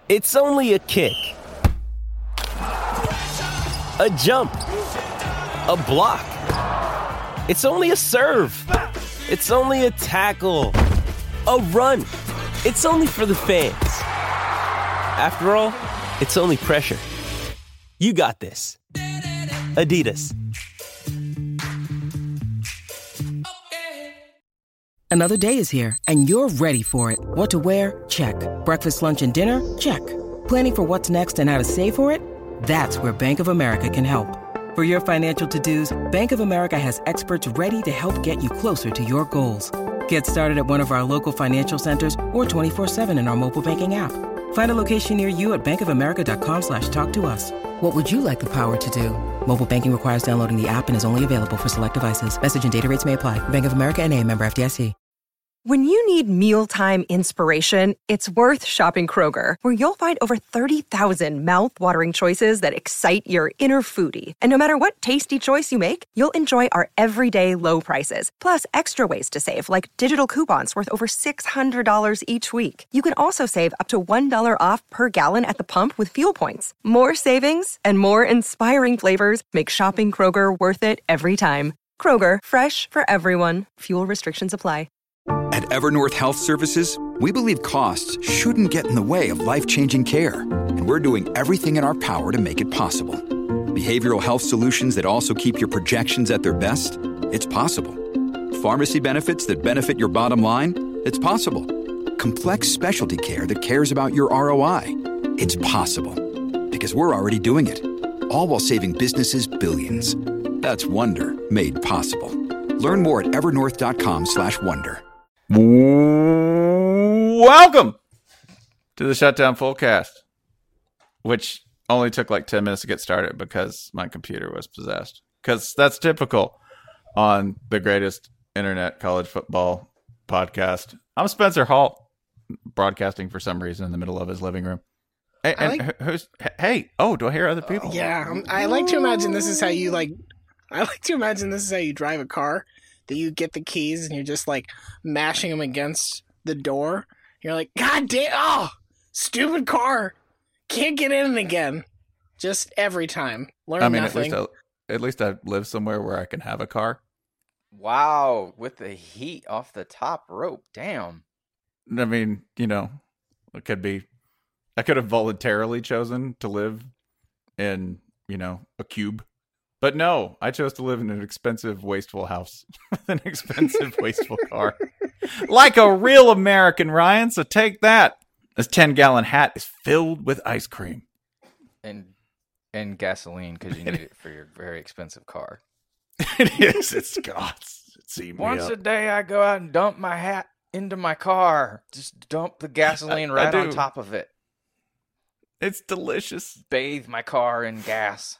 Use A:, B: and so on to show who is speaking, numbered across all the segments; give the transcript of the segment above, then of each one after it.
A: It's only a kick, a jump, a block. It's only a serve. It's only a tackle, a run. It's only for the fans. After all, it's only pressure. You got this. Adidas.
B: Another day is here, and you're ready for it. What to wear? Check. Breakfast, lunch, and dinner? Check. Planning for what's next and how to save for it? That's where Bank of America can help. For your financial to-dos, Bank of America has experts ready to help get you closer to your goals. Get started at one of our local financial centers or 24/7 in our mobile banking app. Find a location near you at bankofamerica.com/talktous. What would you like the power to do? Mobile banking requires downloading the app and is only available for select devices. Message and data rates may apply. Bank of America N.A., member FDIC.
C: When you need mealtime inspiration, it's worth shopping Kroger, where you'll find over 30,000 mouth-watering choices that excite your inner foodie. And no matter what tasty choice you make, you'll enjoy our everyday low prices, plus extra ways to save, like digital coupons worth over $600 each week. You can also save up to $1 off per gallon at the pump with fuel points. More savings and more inspiring flavors make shopping Kroger worth it every time. Kroger, fresh for everyone. Fuel restrictions apply.
D: At Evernorth Health Services, we believe costs shouldn't get in the way of life-changing care, and we're doing everything in our power to make it possible. Behavioral health solutions that also keep your projections at their best? It's possible. Pharmacy benefits that benefit your bottom line? It's possible. Complex specialty care that cares about your ROI? It's possible. Because we're already doing it. All while saving businesses billions. That's Wonder made possible. Learn more at evernorth.com/wonder.
E: Welcome to the Shutdown Fullcast, which only took like 10 minutes to get started because my computer was possessed. Because that's typical on the greatest internet college football podcast. I'm Spencer Hall, broadcasting for some reason in the middle of his living room. Hey, do I hear other people?
F: Yeah, I like to imagine this is how you drive a car. That you get the keys and you're just like mashing them against the door. You're like, God damn, stupid car. Can't get in again. Just every time. Nothing.
E: At least I live somewhere where I can have a car.
G: Wow, with the heat off the top rope. Damn.
E: I mean, it could be, I could have voluntarily chosen to live in, a cube. But no, I chose to live in an expensive, wasteful house with an expensive, wasteful car. Like a real American, Ryan, so take that. This 10-gallon hat is filled with ice cream.
G: And gasoline, because you need it for your very expensive car.
E: It is. It's
G: Once a day, I go out and dump my hat into my car. Just dump the gasoline right on top of it.
E: It's delicious.
G: Bathe my car in gas.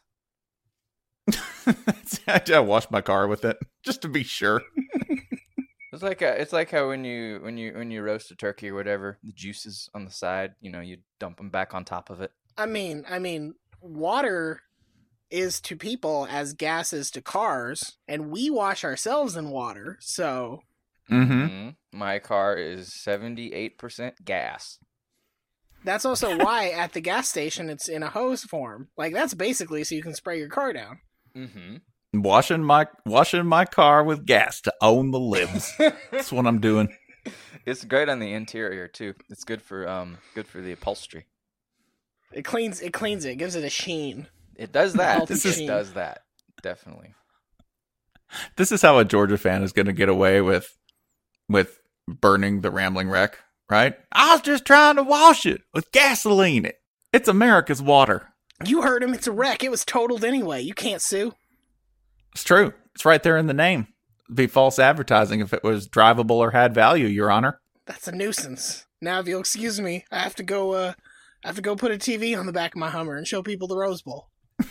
E: I wash my car with it just to be sure.
G: It's like how when you roast a turkey or whatever, the juices on the side, you dump them back on top of it.
F: I mean, water is to people as gas is to cars, and we wash ourselves in water. So,
G: My car is 78% gas.
F: That's also why at the gas station it's in a hose form. Like that's basically so you can spray your car down.
E: Mm-hmm. Washing my car with gas to own the libs. That's what I'm doing.
G: It's great on the interior too. It's good for the upholstery.
F: It cleans it. It gives it a sheen.
G: It does that.
F: It
G: does that. Definitely.
E: This is how a Georgia fan is going to get away with burning the Rambling Wreck, right? I was just trying to wash it with gasoline. It's America's water.
F: You heard him. It's a wreck. It was totaled anyway. You can't sue.
E: It's true. It's right there in the name. It'd be false advertising if it was drivable or had value, Your Honor.
F: That's a nuisance. Now, if you'll excuse me, I have to go put a TV on the back of my Hummer and show people the Rose Bowl.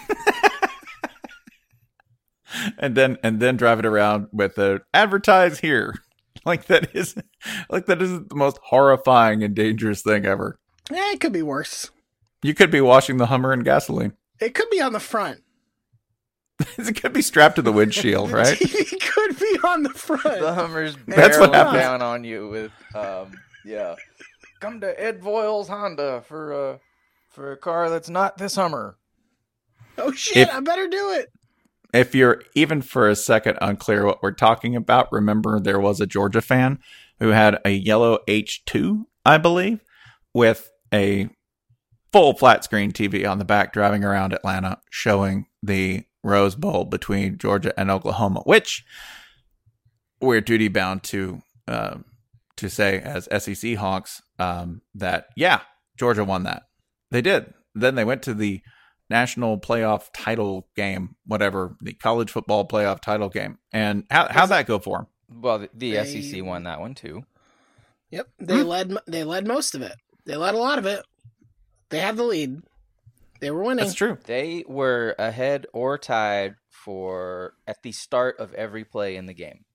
E: and then drive it around with the advertise here. Like that is the most horrifying and dangerous thing ever.
F: It could be worse.
E: You could be washing the Hummer in gasoline.
F: It could be on the front.
E: It could be strapped to the windshield, right?
F: It could be on the front.
G: The Hummer's
E: That's what
G: barreling
E: happens.
G: down on you with, come to Ed Voiles Honda for a car that's not this Hummer.
F: Oh shit! I better do it.
E: If you're even for a second unclear what we're talking about, remember there was a Georgia fan who had a yellow H2, I believe, with a full flat screen TV on the back driving around Atlanta showing the Rose Bowl between Georgia and Oklahoma, which we're duty bound to say as SEC honks that, yeah, Georgia won that. They did. Then they went to the national playoff title game, whatever, the college football playoff title game. And how'd that go for them?
G: Well, the SEC won that one too.
F: Yep, they led most of it. They led a lot of it. They had the lead. They were winning.
E: That's true.
G: They were ahead or tied at the start of every play in the game.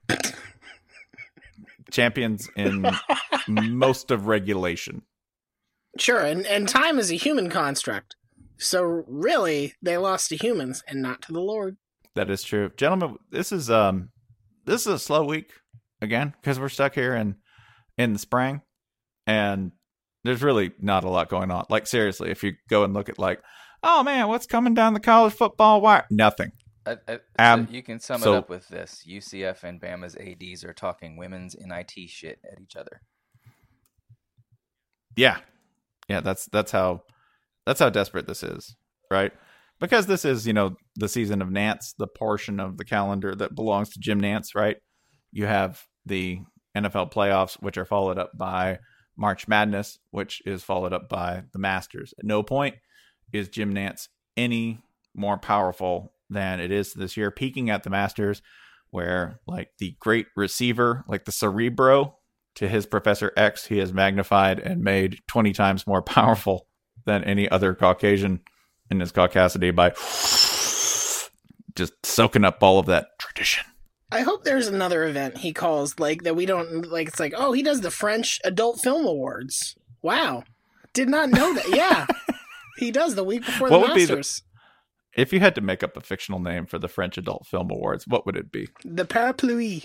E: Champions in most of regulation.
F: Sure, and time is a human construct. So really, they lost to humans and not to the Lord.
E: That is true. Gentlemen, this is a slow week again because we're stuck here in the spring and there's really not a lot going on. Like seriously, if you go and look at like, oh man, what's coming down the college football wire? Nothing.
G: You can sum it up with this. UCF and Bama's ADs are talking women's NIT shit at each other.
E: Yeah. Yeah, that's how desperate this is, right? Because this is, the season of Nance, the portion of the calendar that belongs to Jim Nance, right? You have the NFL playoffs, which are followed up by March Madness, which is followed up by the Masters. At no point is Jim Nance any more powerful than it is this year, peaking at the Masters, where like the great receiver, like the Cerebro to his Professor X, he has magnified and made 20 times more powerful than any other Caucasian in his caucasity by just soaking up all of that tradition.
F: I hope there's another event he calls like that we don't like. It's like, oh, he does the French Adult Film Awards. Wow. Did not know that. Yeah. He does the week before the Masters.
E: If you had to make up a fictional name for the French Adult Film Awards, what would it be?
F: The Parapluie.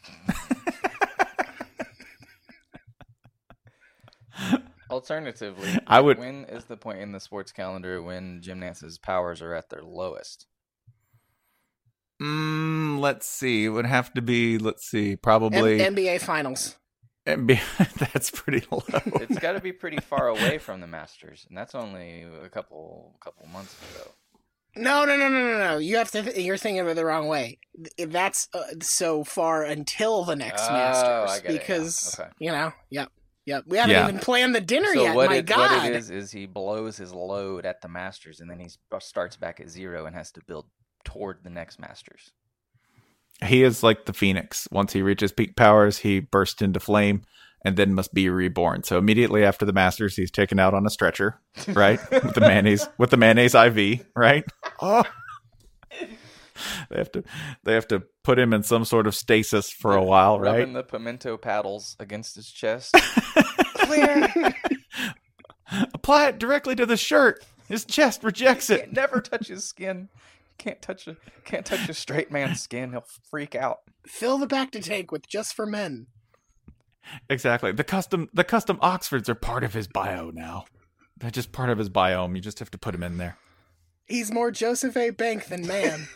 G: Alternatively, when is the point in the sports calendar when Jim Nance's powers are at their lowest?
E: Let's see. It would have to be, probably
F: NBA Finals.
E: That's pretty low.
G: It's got to be pretty far away from the Masters, and that's only a couple months ago.
F: No. You're thinking of it the wrong way. That's so far until the next Masters.
G: I get
F: because,
G: it, yeah. Okay.
F: Yep. We haven't even planned the dinner yet.
G: What
F: God.
G: What it is he blows his load at the Masters, and then he starts back at zero and has to build toward the next Masters.
E: He is like the Phoenix. Once he reaches peak powers, he bursts into flame and then must be reborn. So immediately after the Masters, he's taken out on a stretcher, right? with the mayonnaise IV, right? Oh. They have to put him in some sort of stasis for a while, right?
G: Rubbing the pimento paddles against his chest. Clear.
E: Apply it directly to the shirt. His chest rejects it.
G: Never touch his skin. Can't touch a straight man's skin. He'll freak out.
F: Fill the back to tank with just for men.
E: Exactly. The custom Oxfords are part of his bio now. They're just part of his biome. You just have to put him in there.
F: He's more Joseph A. Bank than man.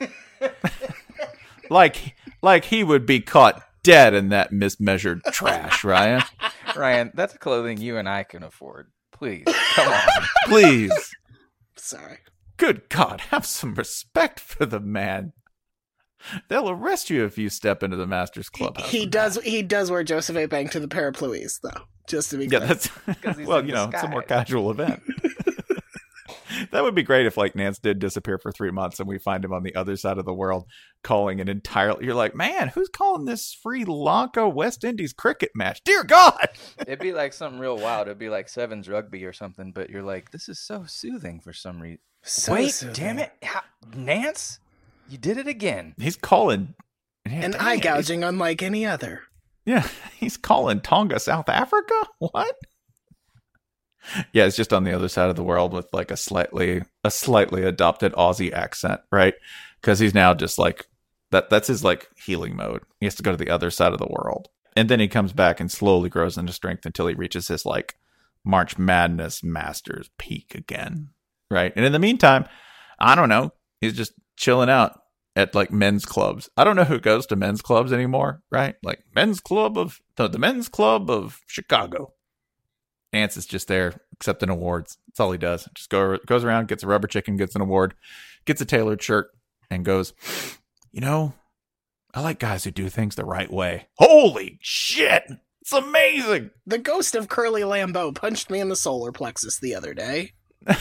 E: like he would be caught dead in that mismeasured trash, Ryan.
G: Ryan, that's clothing you and I can afford. Please, come on.
E: Please.
F: Sorry.
E: Good God, have some respect for the man. They'll arrest you if you step into the Masters Clubhouse.
F: He does wear Joseph A. Bank to the Parapluies, though. Just to be clear.
E: That's well, it's a more casual event. That would be great if like Nance did disappear for 3 months and we find him on the other side of the world calling an entirely. You're like, man, who's calling this Sri Lanka West Indies cricket match? Dear God!
G: It'd be like something real wild. It'd be like Sevens rugby or something. But you're like, this is so soothing for some reason. Damn it, Nance, you did it again.
E: He's calling
F: an eye gouging unlike any other.
E: Yeah, he's calling Tonga, South Africa. What? Yeah, it's just on the other side of the world with like a slightly adopted Aussie accent, right? Because he's now just like that's his like healing mode. He has to go to the other side of the world. And then he comes back and slowly grows into strength until he reaches his like March Madness Masters peak again. Right. And in the meantime, I don't know. He's just chilling out at like men's clubs. I don't know who goes to men's clubs anymore. Right. Like the men's club of Chicago. Ants is just there accepting awards. That's all he does. Just goes around, gets a rubber chicken, gets an award, gets a tailored shirt, and goes, you know, I like guys who do things the right way. Holy shit! It's amazing!
F: The ghost of Curly Lambeau punched me in the solar plexus the other day.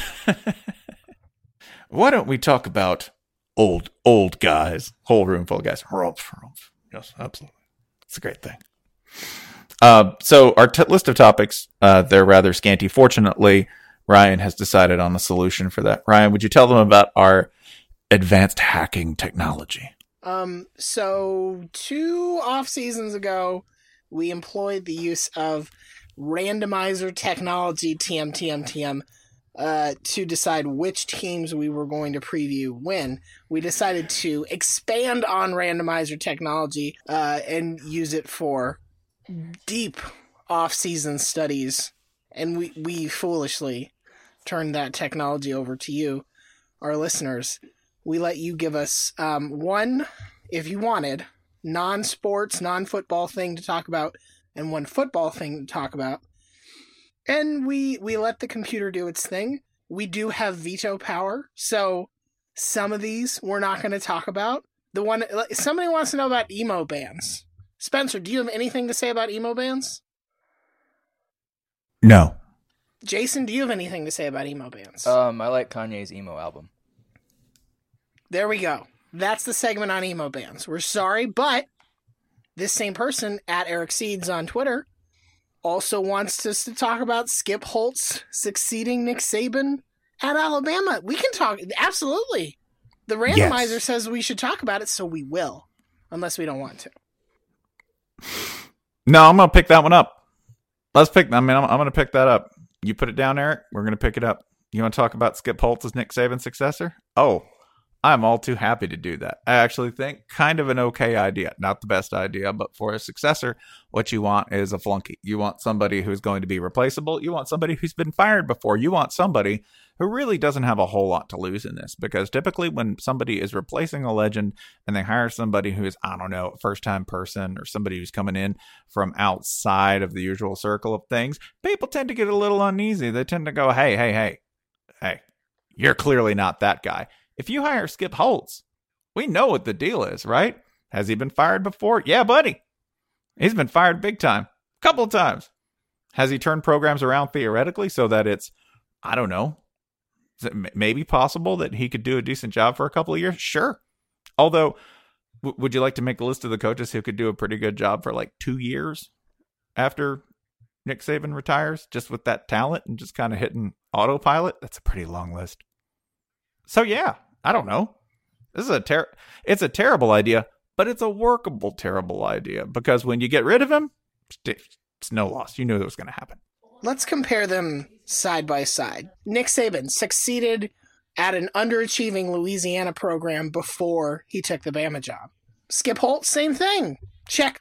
E: Why don't we talk about old guys? Whole room full of guys. Yes, absolutely. It's a great thing. So our list of topics, they're rather scanty. Fortunately, Ryan has decided on the solution for that. Ryan, would you tell them about our advanced hacking technology?
F: So 2 off seasons ago, we employed the use of randomizer technology, TM, to decide which teams we were going to preview when. We decided to expand on randomizer technology, and use it for deep off-season studies, and we foolishly turned that technology over to you, our listeners. We let you give us one, if you wanted, non-sports, non-football thing to talk about, and one football thing to talk about. And we let the computer do its thing. We do have veto power, so some of these we're not going to talk about. Somebody wants to know about emo bands. Spencer, do you have anything to say about emo bands?
E: No.
F: Jason, do you have anything to say about emo bands?
G: I like Kanye's emo album.
F: There we go. That's the segment on emo bands. We're sorry, but this same person, at Eric Seeds on Twitter, also wants us to talk about Skip Holtz succeeding Nick Saban at Alabama. We can talk, absolutely. The randomizer says we should talk about it, so we will, unless we don't want to.
E: No, I'm going to pick that one up. I'm going to pick that up. You put it down, Eric. We're going to pick it up. You want to talk about Skip Holtz as Nick Saban's successor? Oh, I'm all too happy to do that. I actually think kind of an okay idea. Not the best idea, but for a successor, what you want is a flunky. You want somebody who's going to be replaceable. You want somebody who's been fired before. You want somebody who really doesn't have a whole lot to lose in this, because typically when somebody is replacing a legend and they hire somebody who is, I don't know, a first-time person or somebody who's coming in from outside of the usual circle of things, people tend to get a little uneasy. They tend to go, hey, you're clearly not that guy. If you hire Skip Holtz, we know what the deal is, right? Has he been fired before? Yeah, buddy. He's been fired big time. A couple of times. Has he turned programs around theoretically so that it's, I don't know, is it maybe possible that he could do a decent job for a couple of years? Sure. Although, would you like to make a list of the coaches who could do a pretty good job for like 2 years after Nick Saban retires, just with that talent and just kind of hitting autopilot? That's a pretty long list. So yeah, I don't know. This is it's a terrible idea, but it's a workable terrible idea, because when you get rid of him, it's no loss. You knew it was going to happen.
F: Let's compare them side by side. Nick Saban succeeded at an underachieving Louisiana program before he took the Bama job. Skip Holtz, same thing. Check.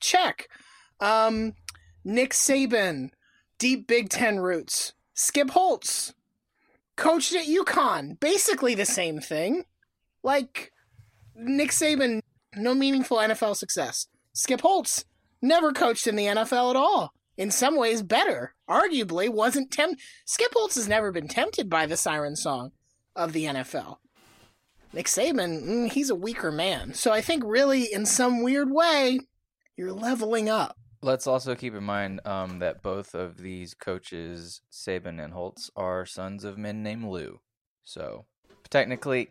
F: Nick Saban, deep Big Ten roots. Skip Holtz, coached at UConn. Basically the same thing. Like, Nick Saban, no meaningful NFL success. Skip Holtz, never coached in the NFL at all. In some ways better. Arguably wasn't tempted. Skip Holtz has never been tempted by the siren song of the NFL. Nick Saban, he's a weaker man. So I think really, in some weird way, you're leveling up.
G: Let's also keep in mind that both of these coaches, Saban and Holtz, are sons of men named Lou. So technically,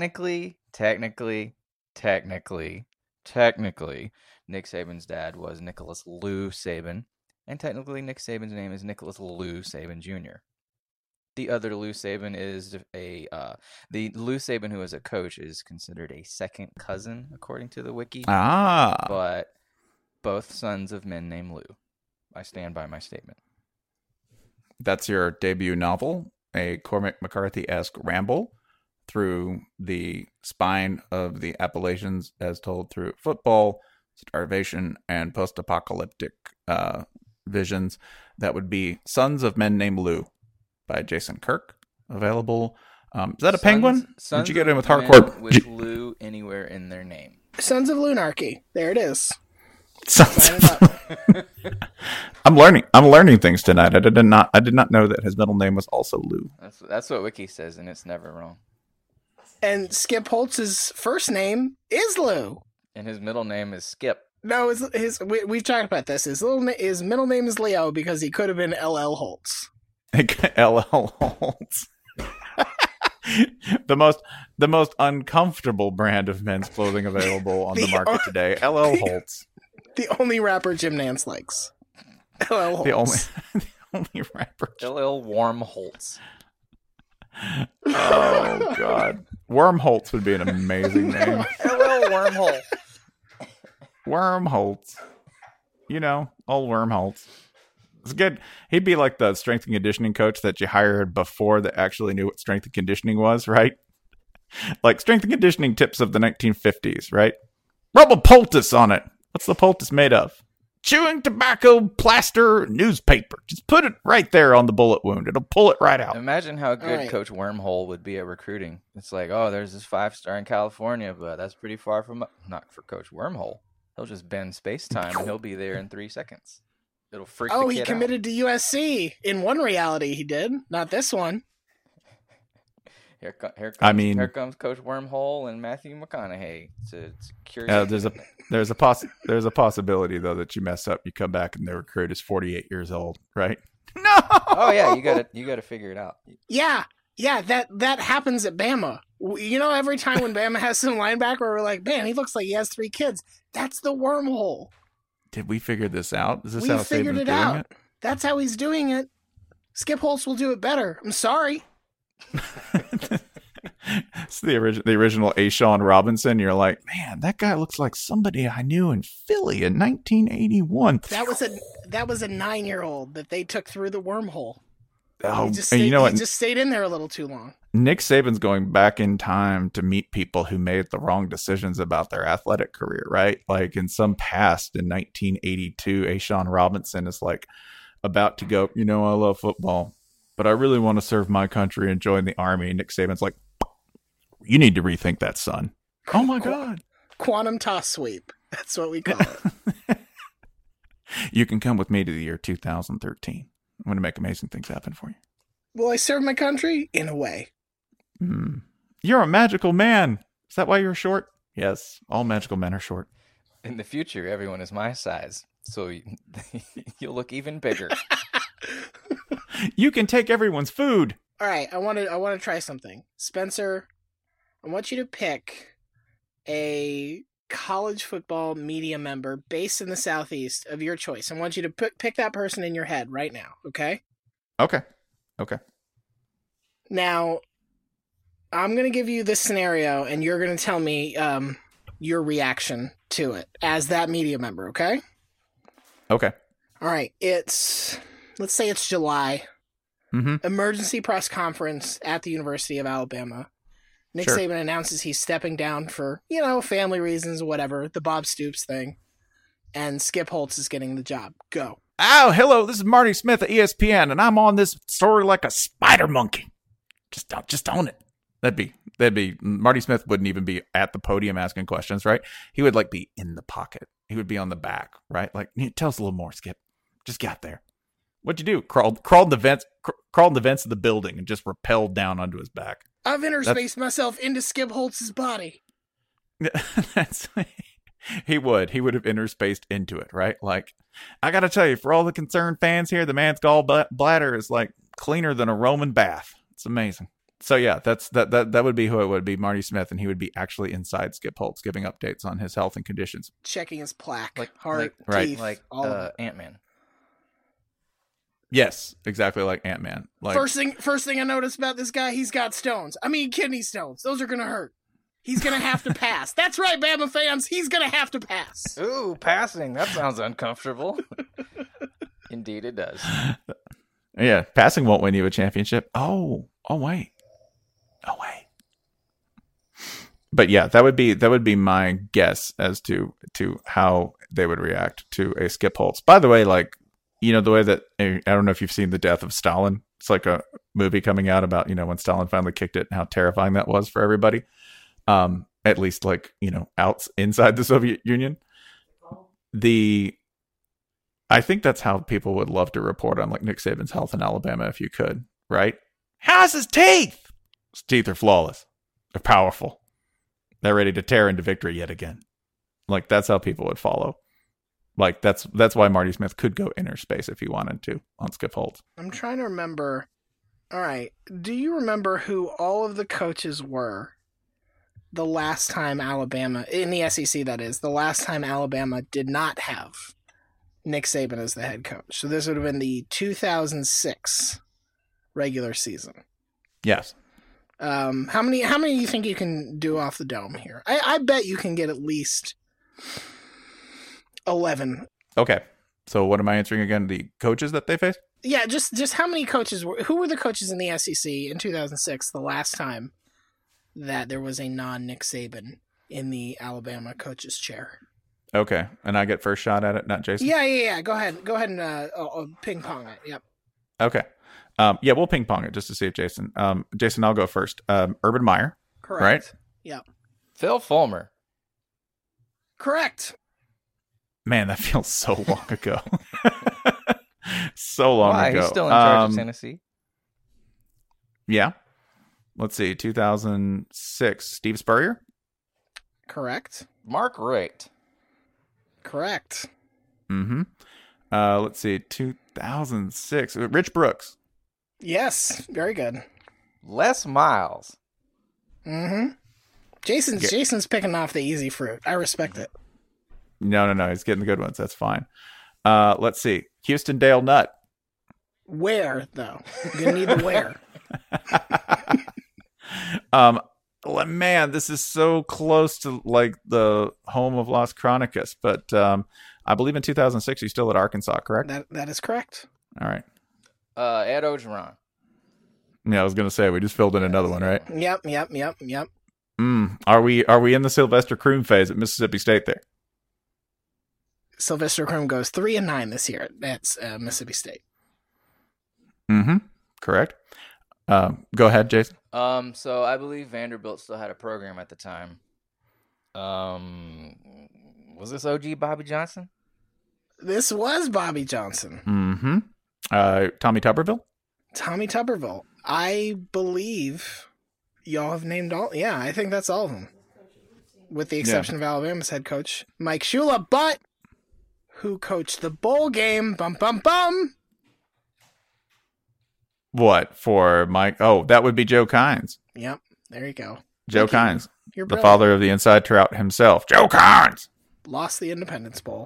G: Nick Saban's dad was Nicholas Lou Saban, and technically Nick Saban's name is Nicholas Lou Saban Jr. The other Lou Saban is the Lou Saban who is a coach is considered a second cousin according to the wiki. But both sons of men named Lou. I stand by my statement.
E: That's your debut novel, a Cormac McCarthy-esque ramble through the spine of the Appalachians as told through football, starvation, and post-apocalyptic visions. That would be Sons of Men Named Lou by Jason Kirk. Available. Is that a penguin? Did you get in with hardcore?
G: With Lou anywhere in their name.
F: Sons of Lunarchy. There it is.
E: Sons of... I'm learning things tonight. I did not know that his middle name was also Lou.
G: That's what Wiki says, and it's never wrong.
F: And Skip Holtz's first name is Lou.
G: And his middle name is Skip.
F: No, we've talked about this. His middle name is Leo because he could have been LL Holtz.
E: LL Holtz. the most uncomfortable brand of men's clothing available on the market today. LL Holtz.
F: The only rapper Jim Nance likes. LL Holtz.
E: The only rapper.
G: LL Warm Holtz.
E: Oh God, Wormholtz would be an amazing name.
G: LL Wormhole.
E: Wormholtz. You know, old Wormholtz. It's good. He'd be like the strength and conditioning coach that you hired before that actually knew what strength and conditioning was, right? Like strength and conditioning tips of the 1950s, right? Rub a poultice on it. What's the poultice made of? Chewing tobacco, plaster, newspaper. Just put it right there on the bullet wound. It'll pull it right out.
G: Imagine how good Coach Wormhole would be at recruiting. It's like, oh, there's this 5-star in California, but that's pretty far from... Not for Coach Wormhole. He'll just bend space-time, and he'll be there in 3 seconds. It'll freak the kid out.
F: Oh, he committed to USC. In one reality, he did. Not this one.
G: Here comes Coach Wormhole and Matthew McConaughey to cure.
E: There's a possibility though that you mess up, you come back and the recruit is 48 years old, right? No.
G: Oh yeah, you gotta figure it out.
F: Yeah, that happens at Bama. You know, every time when Bama has some linebacker, we're like, man, he looks like he has 3 kids. That's the wormhole.
E: Did we figure this out? Is this
F: we
E: how
F: figured it out? It? That's how he's doing it. Skip Holtz will do it better. I'm sorry.
E: It's the original Ashawn Robinson. You're like, man, that guy looks like somebody I knew in Philly in 1981.
F: That was a 9-year-old that they took through the wormhole.
E: Oh,
F: he just stayed in there a little too long.
E: Nick Saban's going back in time to meet people who made the wrong decisions about their athletic career, right? Like in some past in 1982, Ashawn Robinson is like about to go, I love football, but I really want to serve my country and join the Army. Nick Saban's like, you need to rethink that, son. Oh my God.
F: Quantum toss sweep. That's what we call it.
E: You can come with me to the year 2013. I'm going to make amazing things happen for you.
F: Will I serve my country? In a way.
E: You're a magical man. Is that why you're short? Yes, all magical men are short.
G: In the future, everyone is my size, so you'll look even bigger.
E: You can take everyone's food.
F: All right, I want to try something. Spencer, I want you to pick a college football media member based in the Southeast of your choice. I want you to pick that person in your head right now, okay?
E: Okay.
F: Now, I'm going to give you this scenario, and you're going to tell me your reaction to it as that media member, okay?
E: Okay.
F: All right, let's say it's July.
E: Mm-hmm.
F: Emergency press conference at the University of Alabama. Nick Saban announces he's stepping down for, family reasons, whatever, the Bob Stoops thing. And Skip Holtz is getting the job. Go.
E: Oh, hello, this is Marty Smith at ESPN, and I'm on this story like a spider monkey. Just own it. That'd be Marty Smith wouldn't even be at the podium asking questions, right? He would be in the pocket. He would be on the back, right? Like, tell us a little more, Skip. Just got there. What'd you do? Crawled in the vents of the building and just rappelled down onto his back.
F: I've interspaced myself into Skip Holtz's body.
E: He would have interspaced into it, right? Like, I gotta tell you, for all the concerned fans here, the man's gallbladder is like cleaner than a Roman bath. It's amazing. So yeah, that would be who it would be, Marty Smith, and he would be actually inside Skip Holtz, giving updates on his health and conditions,
F: checking his plaque,
G: heart,
F: teeth,
G: like Ant-Man.
E: Yes, exactly like Ant-Man. Like,
F: first thing I noticed about this guy, he's got stones. I mean, kidney stones. Those are gonna hurt. He's gonna have to pass. That's right, Bama fans. He's gonna have to pass.
G: Ooh, passing. That sounds uncomfortable. Indeed, it does.
E: Yeah, passing won't win you a championship. Oh wait. but yeah, that would be my guess as to how they would react to a Skip Holtz. By the way, like, you know, the way that I don't know if you've seen The Death of Stalin. It's like a movie coming out about, you know, when Stalin finally kicked it and how terrifying that was for everybody. At least, like, you know, inside the Soviet Union. I think that's how people would love to report on, like, Nick Saban's health in Alabama if you could, right? How's his teeth? His teeth are flawless. They're powerful. They're ready to tear into victory yet again. Like, that's how people would follow. Like, that's why Marty Smith could go inner space if he wanted to on Skip Holtz.
F: I'm trying to remember. All right. Do you remember who all of the coaches were the last time Alabama, in the SEC that is, the last time Alabama did not have Nick Saban as the head coach? So this would have been the 2006 regular season.
E: Yes.
F: How many do you think you can do off the dome here? I bet you can get at least 11.
E: Okay. So what am I answering again? The coaches that they faced?
F: Yeah, just how many coaches who were the coaches in the SEC in 2006, the last time that there was a non-Nick Saban in the Alabama coach's chair?
E: Okay. And I get first shot at it, not Jason?
F: Yeah. Go ahead and ping pong it. Yep.
E: Okay. Yeah, we'll ping pong it just to see if Jason, I'll go first. Urban Meyer.
F: Correct.
E: Right?
F: Yep.
G: Phil Fulmer.
F: Correct.
E: Man, that feels so long ago. So long
G: Why?
E: ago.
G: He's still in charge of Tennessee.
E: Yeah. Let's see. 2006. Steve Spurrier.
F: Correct.
G: Mark Richt.
F: Correct.
E: Mm-hmm. Let's see. 2006. Rich Brooks.
F: Yes. Very good.
G: Les Miles.
F: Mm-hmm. Jason's picking off the easy fruit. I respect it.
E: No. He's getting the good ones. That's fine. Let's see. Houston Dale Nutt.
F: Where, though? You're going to need the where.
E: Man, this is so close to, like, the home of Las Chronicas, but I believe in 2006 he's still at Arkansas, correct?
F: That is correct.
E: All right.
G: Ed Ogeron.
E: Yeah, I was going to say, we just filled in another one, right?
F: Yep.
E: Are we in the Sylvester Croom phase at Mississippi State there?
F: Sylvester Croom goes 3-9 this year at Mississippi State.
E: Mm-hmm. Correct. Go ahead, Jason.
G: So I believe Vanderbilt still had a program at the time. Was this OG Bobby Johnson?
F: This was Bobby Johnson.
E: Mm-hmm. Tommy Tuberville?
F: Tommy Tuberville. I believe y'all have named all. Yeah, I think that's all of them. With the exception of Alabama's head coach, Mike Shula, but who coached the bowl game? Bum, bum, bum.
E: What for Mike? Oh, that would be Joe Kynes.
F: Yep, there you go.
E: Joe Kynes,
F: You're
E: the
F: brilliant.
E: father of the inside trout himself. Joe Kynes
F: Lost the Independence Bowl.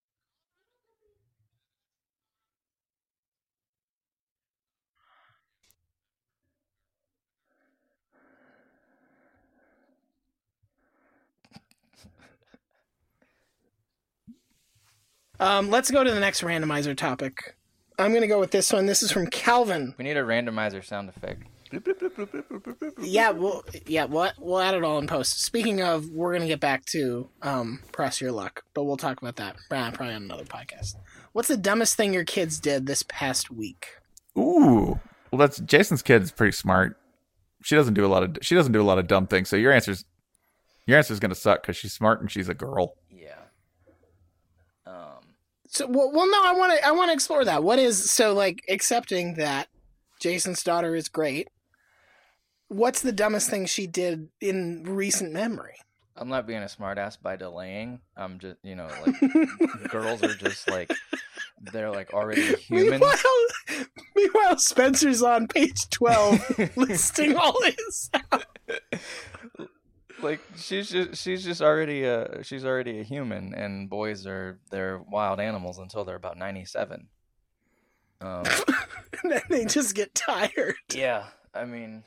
F: Let's go to the next randomizer topic. I'm going to go with this one. This is from Calvin.
G: We need a randomizer sound effect.
F: Yeah, we'll add it all in post. Speaking of, we're going to get back to Press Your Luck, but we'll talk about that probably on another podcast. What's the dumbest thing your kids did this past week?
E: Ooh, well, that's Jason's kid is pretty smart. She doesn't do a lot of dumb things. So your answer's going to suck because she's smart and she's a girl.
G: Yeah.
F: So, well, no, I want to explore that. What is, so, like, accepting that Jason's daughter is great, what's the dumbest thing she did in recent memory?
G: I'm not being a smartass by delaying. I'm just, like, girls are just, like, they're, like, already human.
F: Meanwhile, Spencer's on page 12 listing all his
G: Like, she's just already a human, and boys they're wild animals until they're about 97.
F: And then they just get tired.
G: Yeah, I mean,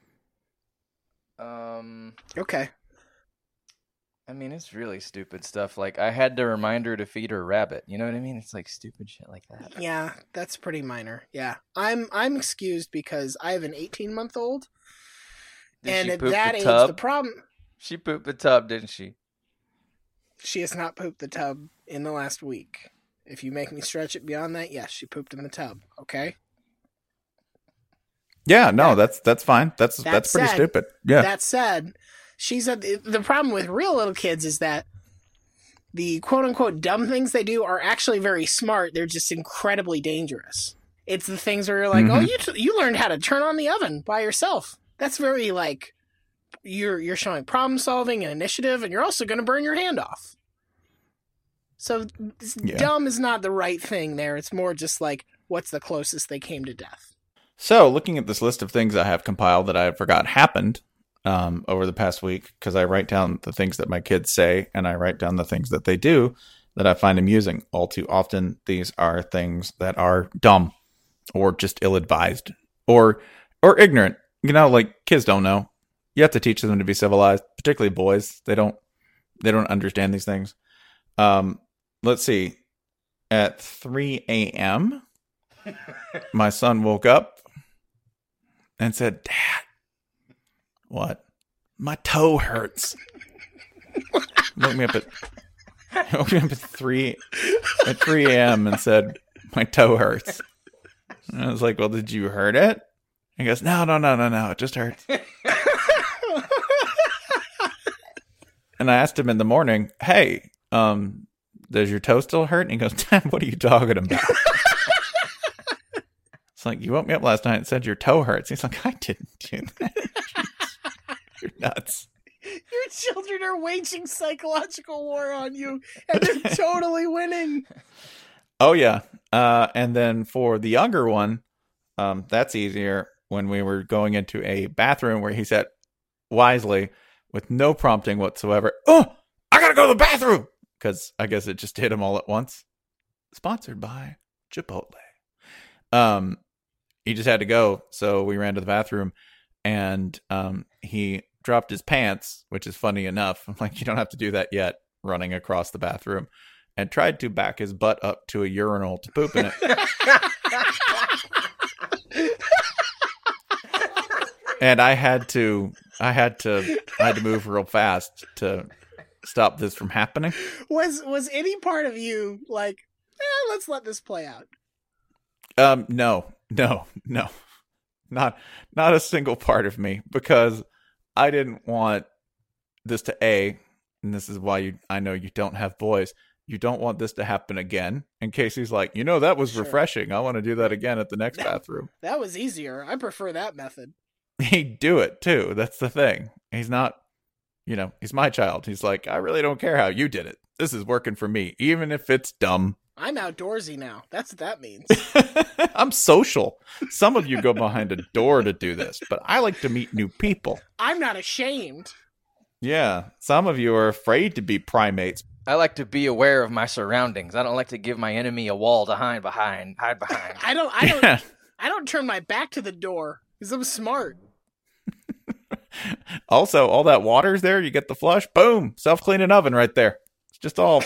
F: okay.
G: I mean, it's really stupid stuff. Like, I had to remind her to feed her rabbit. You know what I mean? It's like stupid shit like that.
F: Yeah, that's pretty minor. Yeah, I'm excused because I have an 18-month-old, and at that age, the problem.
G: She pooped the tub, didn't she?
F: She has not pooped the tub in the last week. If you make me stretch it beyond that, yes, she pooped in the tub. Okay.
E: Yeah, no, that's fine. That's pretty
F: said-
E: stupid. Yeah.
F: That said, she said the problem with real little kids is that the quote unquote dumb things they do are actually very smart. They're just incredibly dangerous. It's the things where you're like, oh, you learned how to turn on the oven by yourself. That's very like you're showing problem solving and initiative, and you're also going to burn your hand off. So dumb is not the right thing there. It's more just like what's the closest they came to death.
E: So, looking at this list of things I have compiled that I forgot happened over the past week, because I write down the things that my kids say and I write down the things that they do that I find amusing. All too often, these are things that are dumb or just ill-advised or ignorant. You know, like kids don't know. You have to teach them to be civilized, particularly boys. They don't understand these things. Let's see. At 3 a.m., my son woke up and said, "Dad, what? My toe hurts." Woke me up at 3 a.m. and said, "My toe hurts." And I was like, "Well, did you hurt it?" He goes, No, it just hurts." And I asked him in the morning, "Hey, does your toe still hurt?" And he goes, "Dad, what are you talking about?" It's like, "You woke me up last night and said your toe hurts." He's like, "I didn't do that." You're nuts.
F: Your children are waging psychological war on you, and they're totally winning.
E: Oh, yeah. And then for the younger one, that's easier. When we were going into a bathroom where he said, wisely, with no prompting whatsoever, "Oh, I gotta go to the bathroom!" Because I guess it just hit him all at once. Sponsored by Chipotle. He just had to go, so we ran to the bathroom, and he dropped his pants, which is funny enough. I'm like, you don't have to do that yet, running across the bathroom, and tried to back his butt up to a urinal to poop in it. And I had to move real fast to stop this from happening.
F: Was any part of you like, let's let this play out?
E: No, not a single part of me, because I didn't want this to and this is why I know you don't have boys. You don't want this to happen again. In case he's like, that was refreshing. I want to do that again at the next bathroom.
F: That was easier. I prefer that method.
E: He'd do it too. That's the thing. He's not, he's my child. He's like, I really don't care how you did it. This is working for me, even if it's dumb.
F: I'm outdoorsy now. That's what that means.
E: I'm social. Some of you go behind a door to do this, but I like to meet new people.
F: I'm not ashamed.
E: Yeah. Some of you are afraid to be primates.
G: I like to be aware of my surroundings. I don't like to give my enemy a wall to hide behind.
F: I don't turn my back to the door because I'm smart.
E: Also, all that water's there. You get the flush. Boom. Self-cleaning oven right there. It's just all.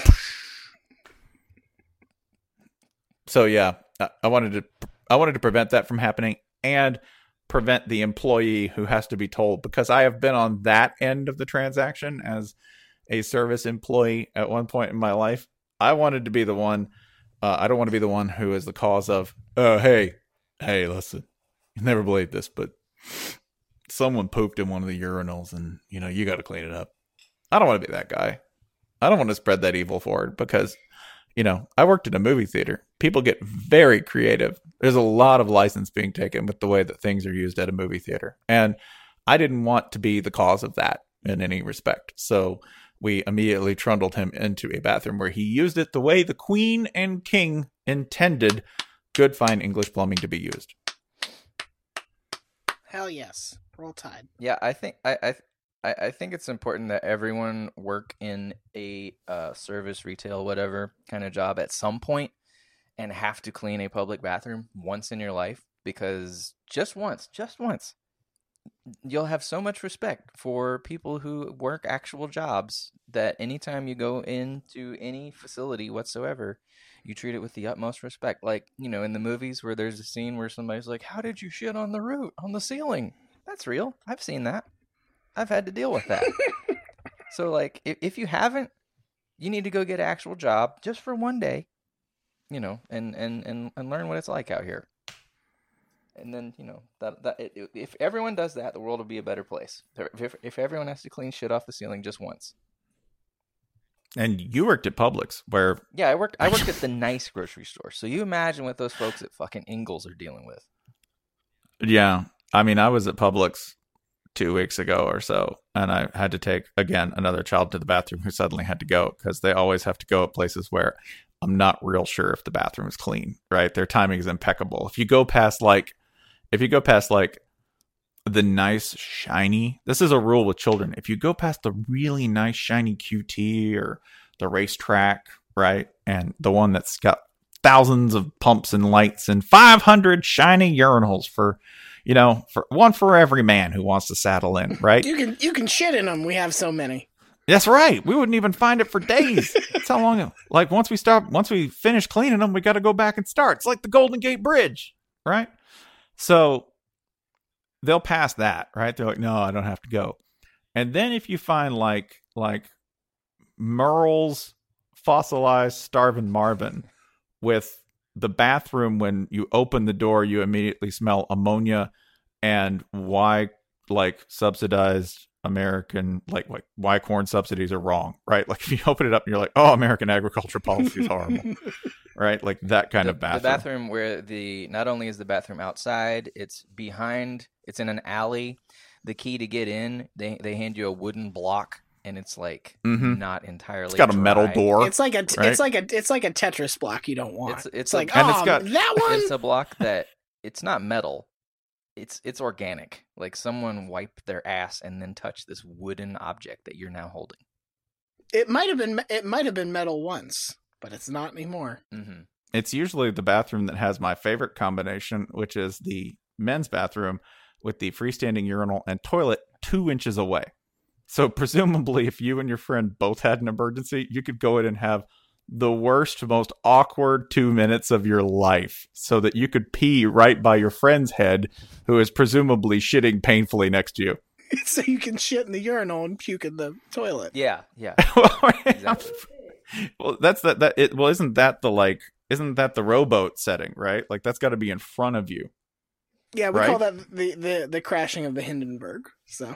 E: So yeah, I wanted to prevent that from happening and prevent the employee who has to be told, because I have been on that end of the transaction as a service employee at one point in my life. I wanted to be the one. I don't want to be the one who is the cause of, hey, listen, you never believe this, but someone pooped in one of the urinals and, you got to clean it up. I don't want to be that guy. I don't want to spread that evil forward because, I worked in a movie theater. People get very creative. There's a lot of license being taken with the way that things are used at a movie theater. And I didn't want to be the cause of that in any respect. So we immediately trundled him into a bathroom where he used it the way the Queen and King intended good, fine English plumbing to be used.
F: Hell yes. Roll Tide.
G: Yeah, I think I think it's important that everyone work in a service, retail, whatever kind of job at some point and have to clean a public bathroom once in your life, because just once, you'll have so much respect for people who work actual jobs that anytime you go into any facility whatsoever, you treat it with the utmost respect. Like, in the movies where there's a scene where somebody's like, "How did you shit on the ceiling?" That's real. I've seen that. I've had to deal with that. So, like, if you haven't, you need to go get an actual job just for one day, you know, and learn what it's like out here. And then, you know, if everyone does that, the world will be a better place. If everyone has to clean shit off the ceiling just once.
E: And you worked at Publix, where
G: Yeah, I worked at the nice grocery store. So you imagine what those folks at fucking Ingles are dealing with.
E: yeah, I mean, I was at Publix 2 weeks ago or so, and I had to take again another child to the bathroom who suddenly had to go because they always have to go at places where I'm not real sure if the bathroom is clean. Right, their timing is impeccable. If you go past like the nice shiny, this is a rule with children. If you go past the really nice shiny QT or the Racetrack, right, and the one that's got thousands of pumps and lights and 500 shiny urinals for one for every man who wants to saddle in, right?
F: You can shit in them. We have so many.
E: That's right. We wouldn't even find it for days. That's how long. Like once we finish cleaning them, we got to go back and start. It's like the Golden Gate Bridge, right? So they'll pass that, right? They're like, no, I don't have to go. And then if you find like Merle's fossilized Starvin' Marvin with the bathroom, when you open the door, you immediately smell ammonia and why like subsidized American, like why corn subsidies are wrong, right? Like if you open it up and you're like, oh, American agriculture policy is horrible, right? Like that kind of bathroom.
G: The bathroom where not only is the bathroom outside, it's in an alley. The key to get in, they hand you a wooden block, and it's like not entirely.
E: It's got a metal door.
F: It's like a
E: right?
F: it's like a Tetris block you don't want.
G: It's
F: like
E: and it's got,
F: that one.
G: It's a block that it's not metal. It's organic. Like someone wiped their ass and then touched this wooden object that you're now holding.
F: It might have been metal once, but it's not anymore.
G: Mm-hmm.
E: It's usually the bathroom that has my favorite combination, which is the men's bathroom with the freestanding urinal and toilet 2 inches away. So presumably, if you and your friend both had an emergency, you could go in and have the worst, most awkward 2 minutes of your life so that you could pee right by your friend's head, who is presumably shitting painfully next to you.
F: So you can shit in the urinal and puke in the toilet.
G: Yeah. Exactly.
E: Well, isn't that the rowboat setting, right? Like that's got to be in front of you.
F: Yeah, we
E: right?
F: call that the crashing of the Hindenburg. So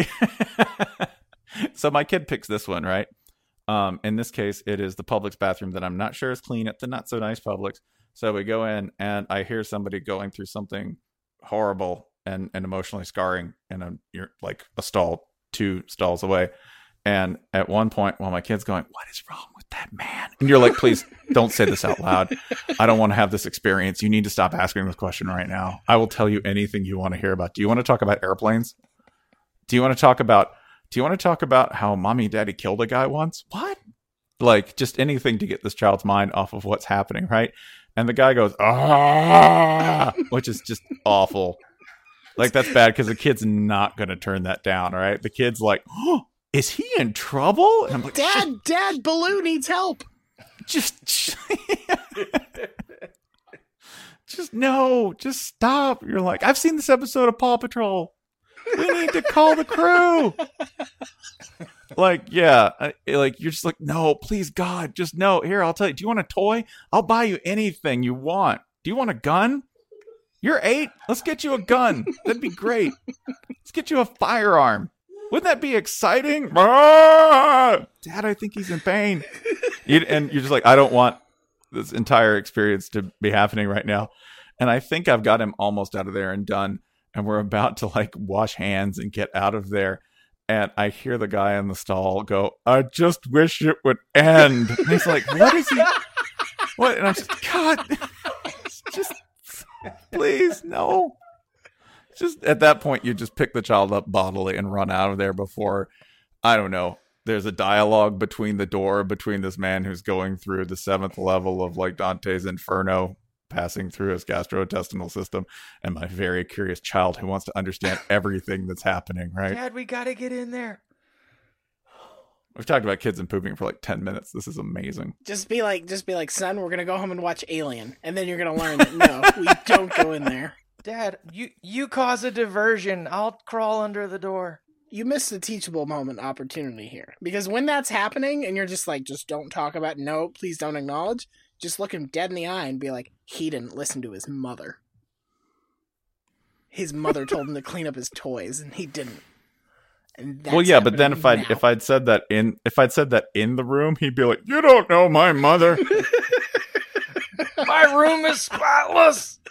E: So my kid picks this one, right? In this case, it is the Publix bathroom that I'm not sure is clean at the not so nice Publix. So we go in and I hear somebody going through something horrible and emotionally scarring in you're like a stall 2 stalls away. And at one point, while my kid's going, what is wrong with that man? And you're like, please don't say this out loud. I don't want to have this experience. You need to stop asking this question right now. I will tell you anything you want to hear about. Do you want to talk about airplanes? Do you want to talk about how mommy and daddy killed a guy once? What? Like just anything to get this child's mind off of what's happening, right? And the guy goes, ah, which is just awful. Like that's bad because the kid's not going to turn that down, all right? The kid's like, oh, is he in trouble? And I'm like,
F: Dad, Baloo needs help.
E: Just no, just stop. You're like, I've seen this episode of Paw Patrol. We need to call the crew. Like, yeah, like you're just like, no, please, God, just no. Here, I'll tell you. Do you want a toy? I'll buy you anything you want. Do you want a gun? You're 8. Let's get you a gun. That'd be great. Let's get you a firearm. Wouldn't that be exciting? Ah! Dad, I think he's in pain. And you're just like, I don't want this entire experience to be happening right now. And I think I've got him almost out of there and done. And we're about to like wash hands and get out of there. And I hear the guy in the stall go, I just wish it would end. And he's like, what is he? What? And I'm just, God, just please, no. Just at that point, you just pick the child up bodily and run out of there before, I don't know, there's a dialogue between this man who's going through the 7th level of like Dante's Inferno, passing through his gastrointestinal system, and my very curious child who wants to understand everything that's happening, right?
G: Dad, we got to get in there.
E: We've talked about kids and pooping for like 10 minutes. This is amazing.
F: Just be like, son, we're going to go home and watch Alien. And then you're going to learn that, no, we don't go in there.
G: Dad, you cause a diversion. I'll crawl under the door.
F: you missed the teachable moment opportunity here. Because when that's happening and you're just like, just don't talk about, no, please don't acknowledge, just look him dead in the eye and be like, he didn't listen to his mother. His mother told him to clean up his toys and he didn't. And that's
E: well, yeah, but then if I'd said that in the room, he'd be like, "You don't know my mother."
G: My room is spotless.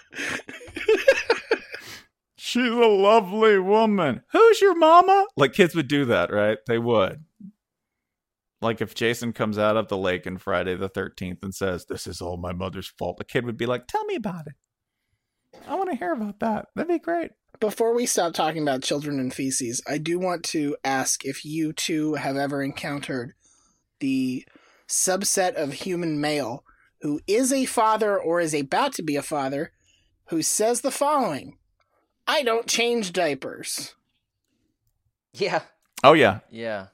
E: She's a lovely woman. Who's your mama? Like, kids would do that, right? They would. Like, if Jason comes out of the lake in Friday the 13th and says, "This is all my mother's fault," the kid would be like, "Tell me about it. I want to hear about that. That'd be great."
F: Before we stop talking about children and feces, I do want to ask if you two have ever encountered the subset of human male who is a father or is about to be a father who says the following: "I don't change diapers."
G: Yeah.
E: Oh, yeah.
G: Yeah.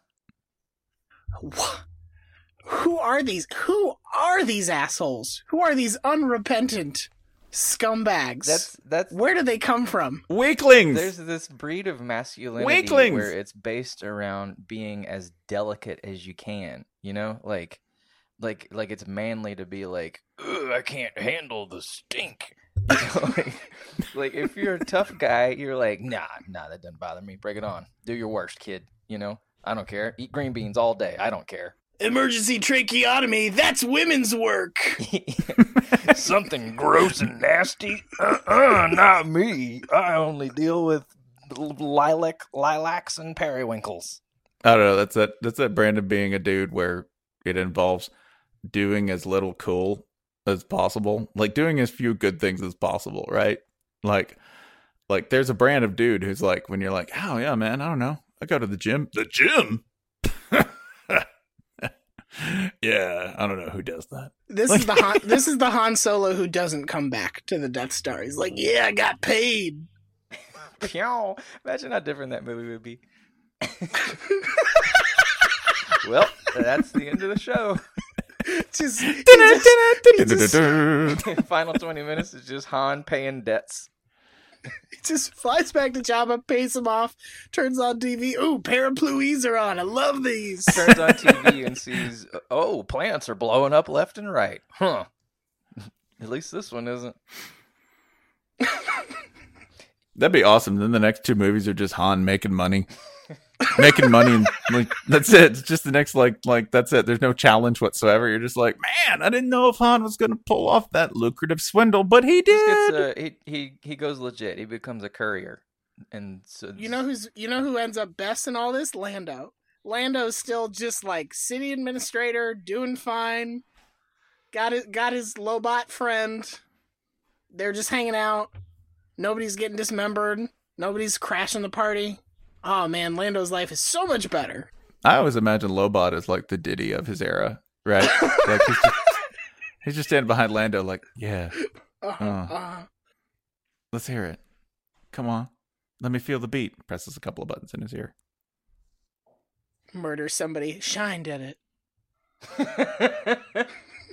F: Who are these? Who are these assholes? Who are these unrepentant scumbags?
G: That's
F: Where do they come from?
E: Weaklings.
G: There's this breed of masculinity
E: Weaklings.
G: where it's based around being as delicate as you can, you know? Like it's manly to be like, "Ugh, I can't handle the stink." You know, like if you're a tough guy, you're like, nah, that doesn't bother me. Bring it on. Do your worst, kid. You know? I don't care. Eat green beans all day. I don't care.
F: Emergency tracheotomy, that's women's work.
G: Something gross and nasty? Not me. I only deal with lilacs and periwinkles.
E: I don't know. That's that brand of being a dude where it involves doing as little cool as possible, like doing as few good things as possible, right? Like there's a brand of dude who's like, when you're like, "Oh yeah, man, I don't know, I go to the gym." The gym? Yeah, I don't know who does that.
F: This is the Han Solo who doesn't come back to the Death Star. He's like, "Yeah, I got paid."
G: Pew! Imagine how different that movie would be. Well, that's the end of the show. Final 20 minutes is just Han paying debts.
F: He just flies back to Jabba, pays him off, turns on TV. Ooh, parapluies are on. I love these.
G: Turns on TV and sees, oh, plants are blowing up left and right. Huh. At least this one isn't.
E: That'd be awesome. Then the next two movies are just Han making money. Making money, and like that's it. It's just the next like that's it. There's no challenge whatsoever. You're just like, man, I didn't know if Han was going to pull off that lucrative swindle, but he did.
G: He goes legit. He becomes a courier, and so
F: you know who ends up best in all this? Lando. Lando's still just like city administrator, doing fine. Got his Lobot friend. They're just hanging out. Nobody's getting dismembered. Nobody's crashing the party. Oh man, Lando's life is so much better.
E: I always imagine Lobot as like the Diddy of his era, right? Like he's just standing behind Lando, like, yeah. Let's hear it. Come on, let me feel the beat. Presses a couple of buttons in his ear.
F: Murder somebody. Shine did it.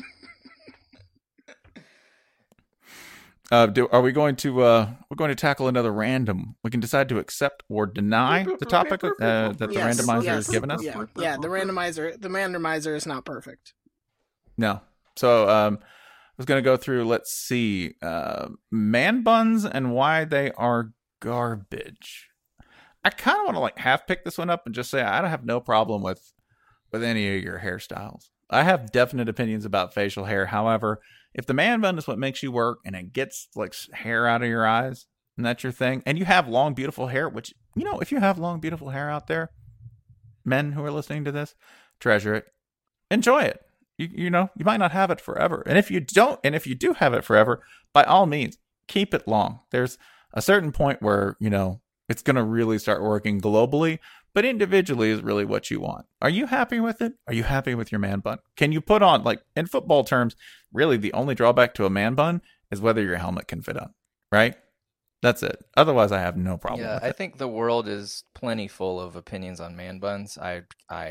E: Are we going to we're going to tackle another random? We can decide to accept or deny the topic that the randomizer has given us.
F: Yeah. The randomizer is not perfect.
E: No. So I was going to go through. Let's see, man buns and why they are garbage. I kind of want to like half pick this one up and just say I don't have no problem with any of your hairstyles. I have definite opinions about facial hair. However, if the man bun is what makes you work and it gets like hair out of your eyes and that's your thing, and you have long, beautiful hair, which, you know, if you have long, beautiful hair out there, men who are listening to this, treasure it, enjoy it. You know, you might not have it forever. And if you don't, and if you do have it forever, by all means, keep it long. There's a certain point where, you know, it's going to really start working globally, but individually is really what you want. Are you happy with it? Are you happy with your man bun? Can you put on, like in football terms, really the only drawback to a man bun is whether your helmet can fit on, right? That's it. Otherwise, I have no problem with it.
G: I think the world is plenty full of opinions on man buns. I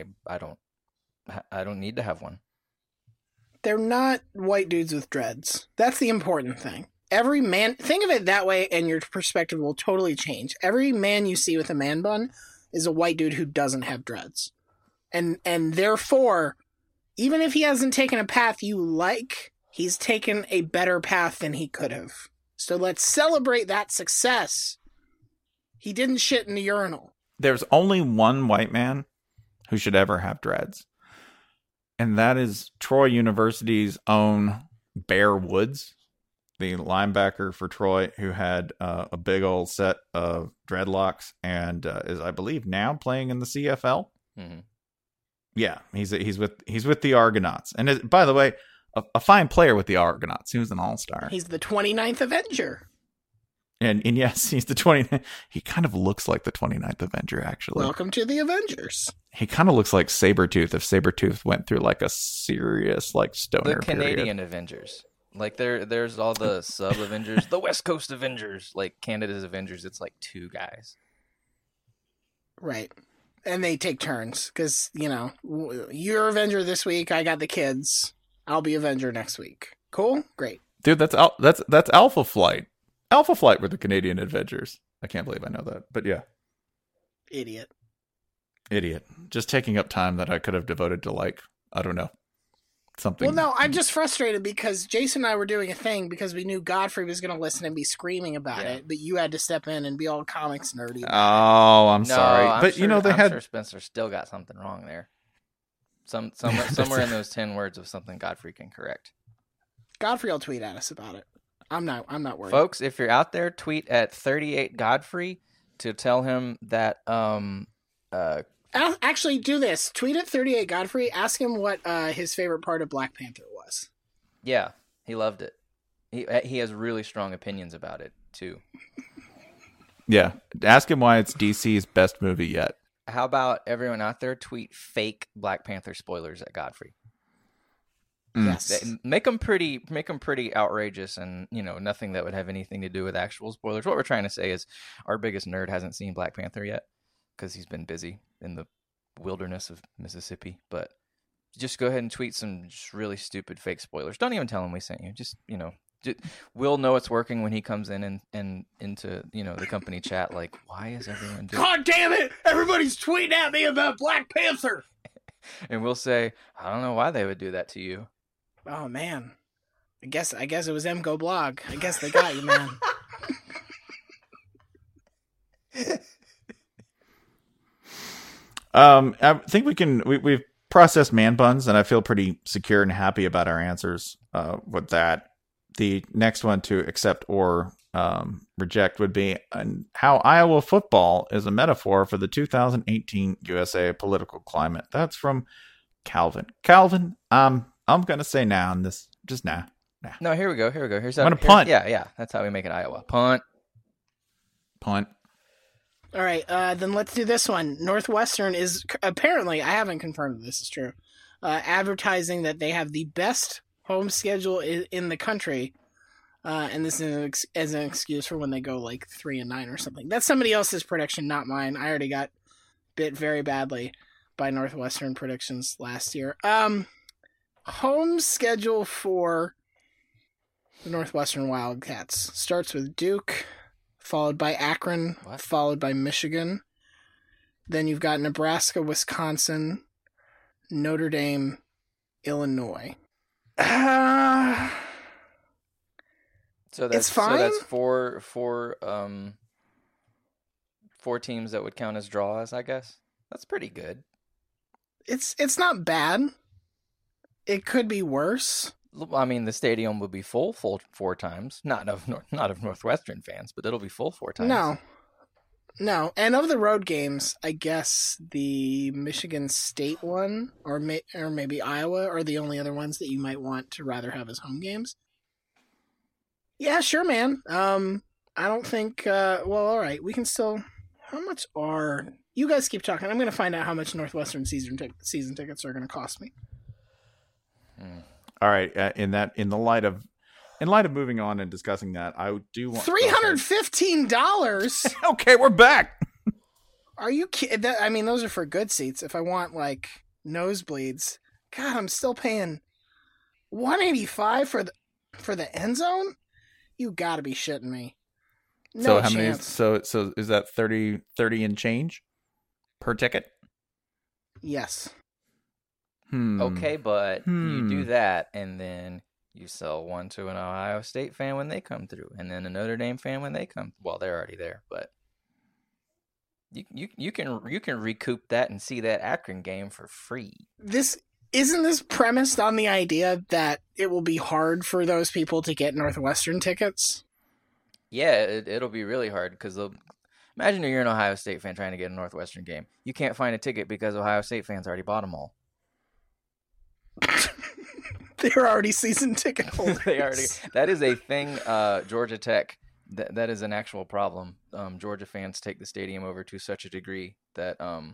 G: don't need to have one.
F: They're not white dudes with dreads. That's the important thing. Every man, think of it that way and your perspective will totally change. Every man you see with a man bun is a white dude who doesn't have dreads. And therefore, even if he hasn't taken a path you like, he's taken a better path than he could have. So let's celebrate that success. He didn't shit in the urinal.
E: There's only one white man who should ever have dreads. And that is Troy University's own Bear Woods, the linebacker for Troy, who had a big old set of dreadlocks and is, I believe, now playing in the CFL.
G: Mm-hmm.
E: Yeah, he's with the Argonauts. And by the way, a fine player with the Argonauts. He was an all-star.
F: He's the 29th Avenger.
E: And yes, he's the 29th. He kind of looks like the 29th Avenger, actually.
F: Welcome to the Avengers.
E: He kind of looks like Sabretooth if Sabretooth went through like a serious like stoner
G: The Canadian
E: period.
G: Avengers. Like there's all the sub-Avengers. The West Coast Avengers. Like Canada's Avengers, it's like 2 guys.
F: Right. And they take turns because, you know, you're Avenger this week. I got the kids. I'll be Avenger next week. Cool? Great.
E: Dude, that's Alpha Flight. Alpha Flight were the Canadian Avengers. I can't believe I know that. But yeah.
F: Idiot.
E: Just taking up time that I could have devoted to, like, I don't know, something.
F: Well, no, I'm just frustrated because Jason and I were doing a thing because we knew Godfrey was going to listen and be screaming about it, but you had to step in and be all comics nerdy.
E: Oh, I'm sorry.
G: I'm
E: But,
G: sure,
E: you know, I'm
G: sure Spencer still got something wrong there. Somewhere in those 10 words of something Godfrey can correct.
F: Godfrey will tweet at us about it. I'm not worried.
G: Folks, if you're out there, tweet at 38 Godfrey to tell him that
F: Actually, do this. Tweet at 38 Godfrey. Ask him what his favorite part of Black Panther was.
G: Yeah, he loved it. He has really strong opinions about it, too.
E: Yeah. Ask him why it's DC's best movie yet.
G: How about everyone out there tweet fake Black Panther spoilers at Godfrey?
F: Yes.
G: Make them pretty outrageous, and you know, nothing that would have anything to do with actual spoilers. What we're trying to say is our biggest nerd hasn't seen Black Panther yet because he's been busy in the wilderness of Mississippi. But just go ahead and tweet some just really stupid fake spoilers. Don't even tell him we sent you. Just, you know, we'll know it's working when he comes in and into, you know, the company chat. Like, why is everyone doing?
F: God damn it! Everybody's tweeting at me about Black Panther.
G: And we'll say, I don't know why they would do that to you.
F: Oh man, I guess it was MGO Blog. I guess they got you, man.
E: I think we've processed man buns, and I feel pretty secure and happy about our answers with that. The next one to accept or reject would be how Iowa football is a metaphor for the 2018 USA political climate. That's from Calvin. Calvin, I'm going to say now on this. Just nah.
G: No, here we go. Here's
E: I'm going to punt.
G: Yeah. That's how we make it Iowa. Punt.
F: All right, then let's do this one. Northwestern is apparently, I haven't confirmed that this is true, advertising that they have the best home schedule in the country, and this is as an excuse for when they go like 3-9 or something. That's somebody else's prediction, not mine. I already got bit very badly by Northwestern predictions last year. Home schedule for the Northwestern Wildcats starts with Duke, followed by Akron, followed by Michigan. Then you've got Nebraska, Wisconsin, Notre Dame, Illinois.
G: So that's
F: it's fine.
G: So that's four teams that would count as draws, I guess. That's pretty good.
F: It's not bad. It could be worse.
G: I mean, the stadium would be full 4 times. Not of Northwestern fans, but it'll be full 4 times.
F: No. And of the road games, I guess the Michigan State one or maybe Iowa are the only other ones that you might want to rather have as home games. Yeah, sure, man. I don't think. Well, all right. We can still. How much are you guys keep talking? I'm going to find out how much Northwestern season tickets are going to cost me.
E: All right. In the light of moving on and discussing that, I do want
F: $315.
E: Okay, we're back.
F: Are you kidding? I mean, those are for good seats. If I want like nosebleeds, God, I'm still paying $185 for the end zone. You got to be shitting me. No
E: so how
F: chance.
E: many? So is that 30 and change? per ticket.
F: Yes.
G: Okay, but you do that, and then you sell one to an Ohio State fan when they come through, and then a Notre Dame fan when they come. Well, they're already there, but you can recoup that and see that Akron game for free.
F: Isn't this premised on the idea that it will be hard for those people to get Northwestern tickets?
G: Yeah, it'll be really hard because imagine you're an Ohio State fan trying to get a Northwestern game. You can't find a ticket because Ohio State fans already bought them all.
F: They're already season ticket holders.
G: That is a thing. Georgia Tech. That is an actual problem. Georgia fans take the stadium over to such a degree that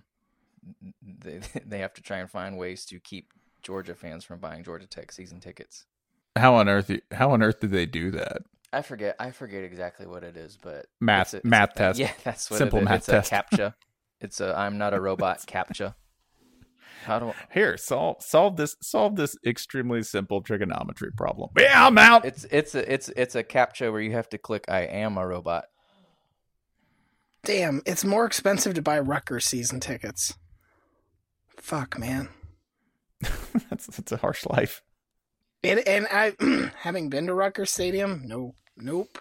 G: they have to try and find ways to keep Georgia fans from buying Georgia Tech season tickets.
E: How on earth do they do that?
G: I forget exactly what it is, but
E: math test.
G: Yeah, that's what
E: Simple
G: it is.
E: math
G: It's
E: test.
G: a CAPTCHA. It's a I'm not a robot CAPTCHA.
E: Here, solve this extremely simple trigonometry problem. Yeah, I'm out.
G: It's a CAPTCHA where you have to click I am a robot.
F: Damn, it's more expensive to buy Rutgers season tickets. Fuck, man.
E: That's a harsh life.
F: And I, having been to Rutgers Stadium, nope.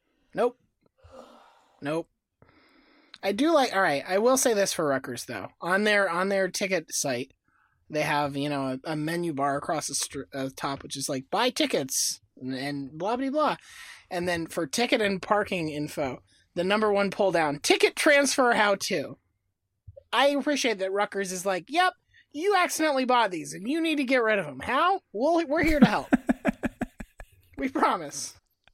F: I do like. All right, I will say this for Rutgers though. On their ticket site, they have a menu bar across the top, which is like buy tickets and blah blah blah, and then for ticket and parking info, the number one pull down ticket transfer how to. I appreciate that Rutgers is like, yep, you accidentally bought these and you need to get rid of them. How? We're here to help. We promise.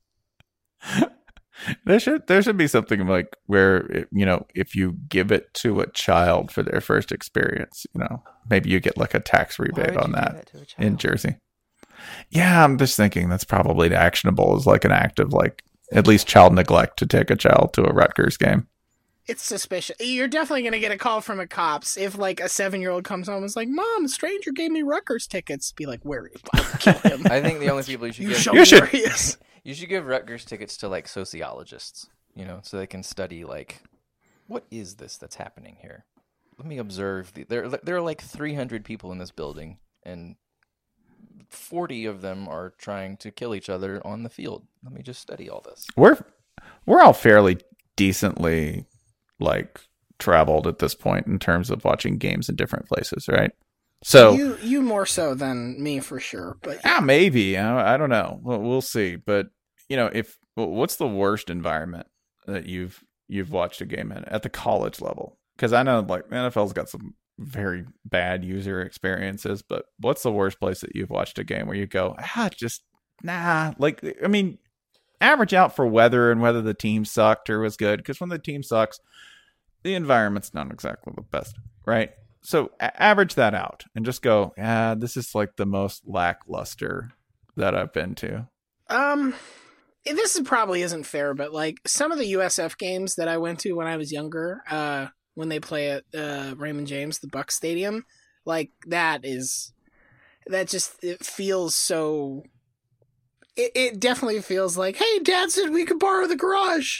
E: There should be something like where, if you give it to a child for their first experience, maybe you get like a tax rebate on that in Jersey. Yeah, I'm just thinking that's probably actionable as like an act of like at least child neglect to take a child to a Rutgers game.
F: It's suspicious. You're definitely going to get a call from a cops if like a 7-year-old comes home and is like, Mom, a stranger gave me Rutgers tickets. Be like, where is he? Kill him.
G: I think the only people you should give...
F: Show me where he is.
G: You should give Rutgers tickets to like sociologists, so they can study like, what is this that's happening here? Let me observe. There are like 300 people in this building, and 40 of them are trying to kill each other on the field. Let me just study all this.
E: We're all fairly decently like traveled at this point in terms of watching games in different places, right? So
F: you more so than me for sure, but
E: yeah, maybe I don't know. We'll see. But what's the worst environment that you've watched a game in at the college level? Because I know like the NFL's got some very bad user experiences, but what's the worst place that you've watched a game where you go, just nah? Like, I mean, average out for weather and whether the team sucked or was good. Because when the team sucks, the environment's not exactly the best, right? So average that out and just go, this is like the most lackluster that I've been to.
F: This probably isn't fair, but like some of the USF games that I went to when I was younger, when they play at Raymond James, the Bucs Stadium, like it feels so. It definitely feels like, hey, Dad said we could borrow the garage.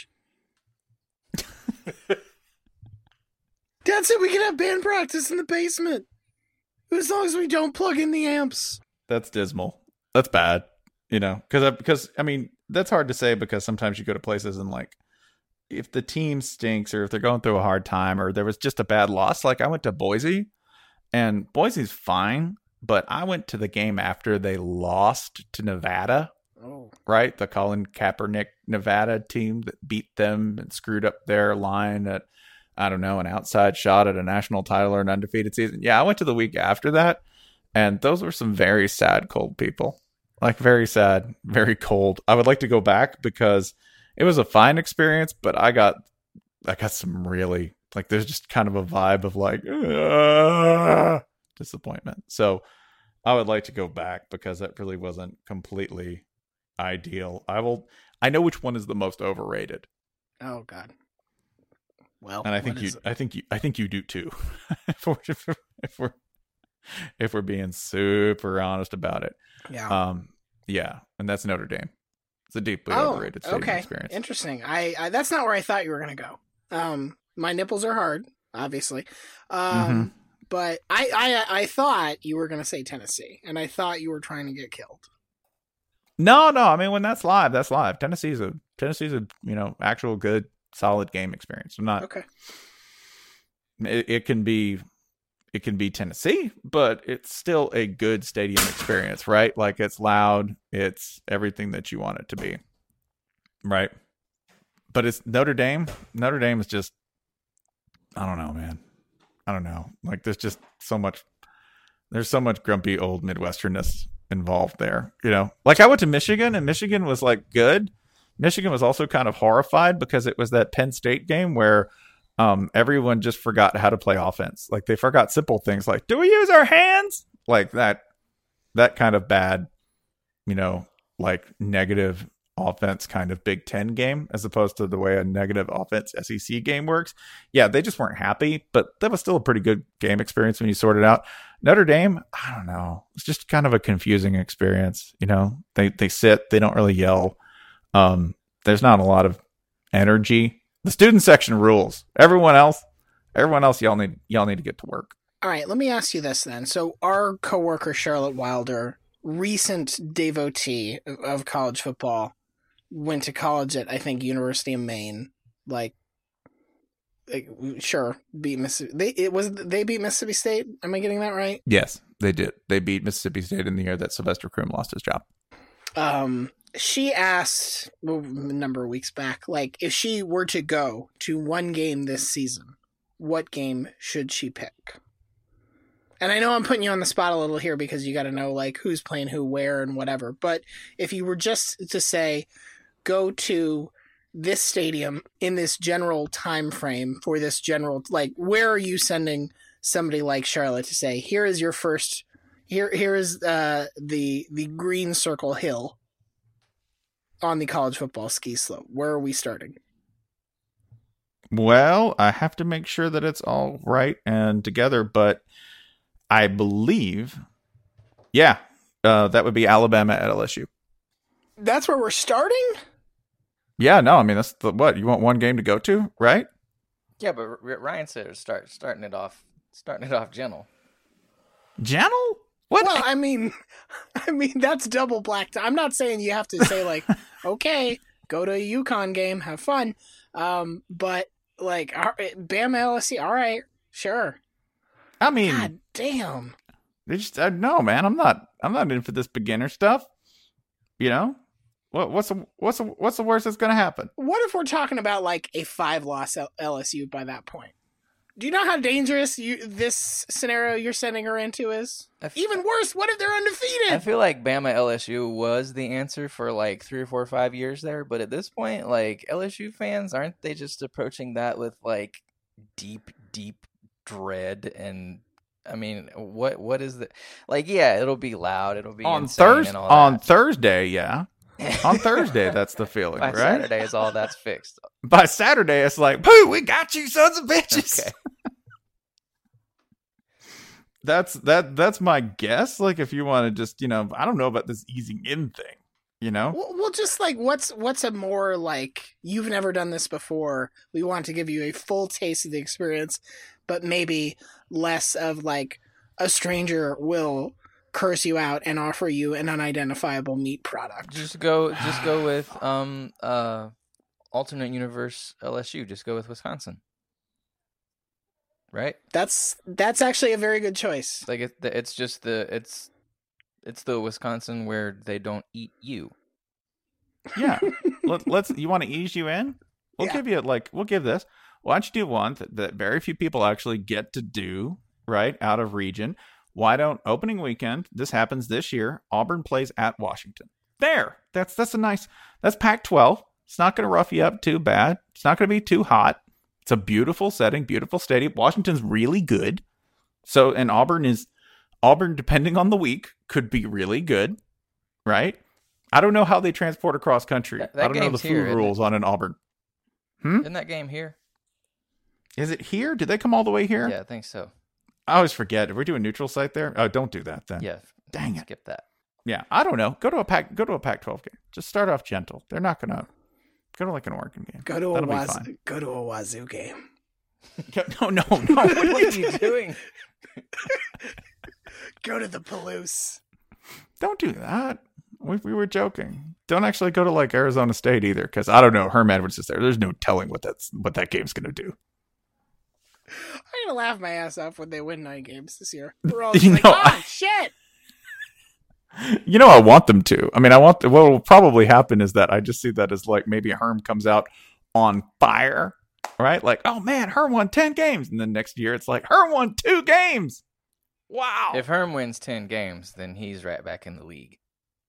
F: Dad said we can have band practice in the basement. As long as we don't plug in the amps.
E: That's dismal. That's bad. Because I mean, that's hard to say because sometimes you go to places and like, if the team stinks or if they're going through a hard time or there was just a bad loss, like I went to Boise and Boise's fine, but I went to the game after they lost to Nevada.
F: Oh.
E: Right? The Colin Kaepernick Nevada team that beat them and screwed up their line at, I don't know, an outside shot at a national title or an undefeated season. Yeah, I went to the week after that, and those were some very sad, cold people. Like, very sad, very cold. I would like to go back because it was a fine experience, but I got some really, like, there's just kind of a vibe of like, disappointment. So I would like to go back because that really wasn't completely ideal. I know which one is the most overrated.
F: Oh God. Well,
E: and I think you do too. if we're being super honest about it.
F: Yeah.
E: Yeah, and that's Notre Dame. It's a deeply overrated stadium experience.
F: Interesting. I that's not where I thought you were gonna go. My nipples are hard, obviously.
E: Mhm.
F: But I thought you were going to say Tennessee, and I thought you were trying to get killed.
E: No. I mean, when that's live, that's live. Tennessee's a actual good, solid game experience. I'm not.
F: Okay.
E: It can be Tennessee, but it's still a good stadium experience, right? Like, it's loud, it's everything that you want it to be, right? But it's Notre Dame. Notre Dame is just, I don't know, man. I don't know. Like, there's so much grumpy old Midwesternness involved there, you know? Like, I went to Michigan, and Michigan was, like, good. Michigan was also kind of horrified because it was that Penn State game where everyone just forgot how to play offense. Like, they forgot simple things like, do we use our hands? Like that kind of bad, like, negative offense kind of Big Ten game, as opposed to the way a negative offense SEC game works. Yeah, they just weren't happy, but that was still a pretty good game experience when you sort it out. Notre Dame, I don't know. It's just kind of a confusing experience. They sit, they don't really yell. There's not a lot of energy. The student section rules. Everyone else, y'all need to get to work.
F: All right, let me ask you this then. So our coworker Charlotte Wilder, recent devotee of college football, went to college at, I think, University of Maine. Sure, beat Mississippi. They beat Mississippi State. Am I getting that right?
E: Yes, they did. They beat Mississippi State in the year that Sylvester Croom lost his job.
F: She asked a number of weeks back, like, if she were to go to one game this season, what game should she pick? And I know I'm putting you on the spot a little here because you got to know, like, who's playing who, where, and whatever. But if you were just to say, go to this stadium in this general time frame for this general, like, where are you sending somebody like Charlotte to say, here is your first, here is the green circle hill on the college football ski slope? Where are we starting?
E: Well, I have to make sure that it's all right and together, but I believe, that would be Alabama at LSU.
F: That's where we're starting?
E: Yeah, no, I mean, that's what you want one game to go to, right?
G: Yeah, but Ryan said starting it off gentle.
E: Gentle? What?
F: Well, I mean, that's double black. I'm not saying you have to say, like, okay, go to a UConn game, have fun. But, like, Bama LSU, all right, sure.
E: I mean,
F: God damn.
E: They just no, man. I'm not in for this beginner stuff. What's the worst that's gonna happen?
F: What if we're talking about, like, a 5-loss LSU by that point? Do you know how dangerous this scenario you're sending her into is? Even worse, what if they're undefeated?
G: I feel like Bama LSU was the answer for like 3 or 4 or 5 years there, but at this point, like, LSU fans, aren't they just approaching that with, like, deep dread? And I mean, what is the, like, yeah, it'll be loud, it'll be
E: on Thursday, yeah. On Thursday, that's the feeling,
G: By
E: right?
G: Saturday is all that's fixed.
E: By Saturday, it's like, pooh, we got you, sons of bitches.
G: Okay.
E: That's my guess. Like, if you want to just, I don't know about this easing in thing,
F: Well, just like, what's a more, like, you've never done this before, we want to give you a full taste of the experience, but maybe less of, like, a stranger will curse you out and offer you an unidentifiable meat product.
G: Just go with alternate universe LSU. Just go with Wisconsin. Right?
F: That's actually a very good choice.
G: Like, it's the Wisconsin where they don't eat you.
E: Yeah. Let's. You want to ease you in? We'll give you we'll give this. Why don't you do one that very few people actually get to do, right, out of region? Why don't opening weekend? This happens this year. Auburn plays at Washington. There. That's Pac-12. It's not going to rough you up too bad. It's not going to be too hot. It's a beautiful setting, beautiful stadium. Washington's really good. So, and Auburn, depending on the week, could be really good, right? I don't know how they transport across country.
G: That
E: I don't know the food rules on an Auburn.
G: Isn't that game here?
E: Is it here? Did they come all the way here?
G: Yeah, I think so.
E: I always forget. If we do a neutral site there, oh, don't do that then.
G: Yeah,
E: dang it.
G: Skip that.
E: Yeah, I don't know. Go to a Pac-12 game. Just start off gentle. They're not gonna go to, like, an Oregon game.
F: Go to a Wazoo game.
E: No.
G: What are you doing?
F: Go to the Palouse.
E: Don't do that. We were joking. Don't actually go to like Arizona State either, because I don't know. Herm Edwards is there. There's no telling what that game's gonna do.
F: I'm gonna laugh my ass off when they win 9 games this year. We're all just shit.
E: You know, I want them to. I mean, what will probably happen is that I just see that as like maybe Herm comes out on fire, right? Like, oh man, Herm won 10 games, and then next year it's like Herm won 2 games. Wow.
G: If Herm wins 10 games, then he's right back in the league.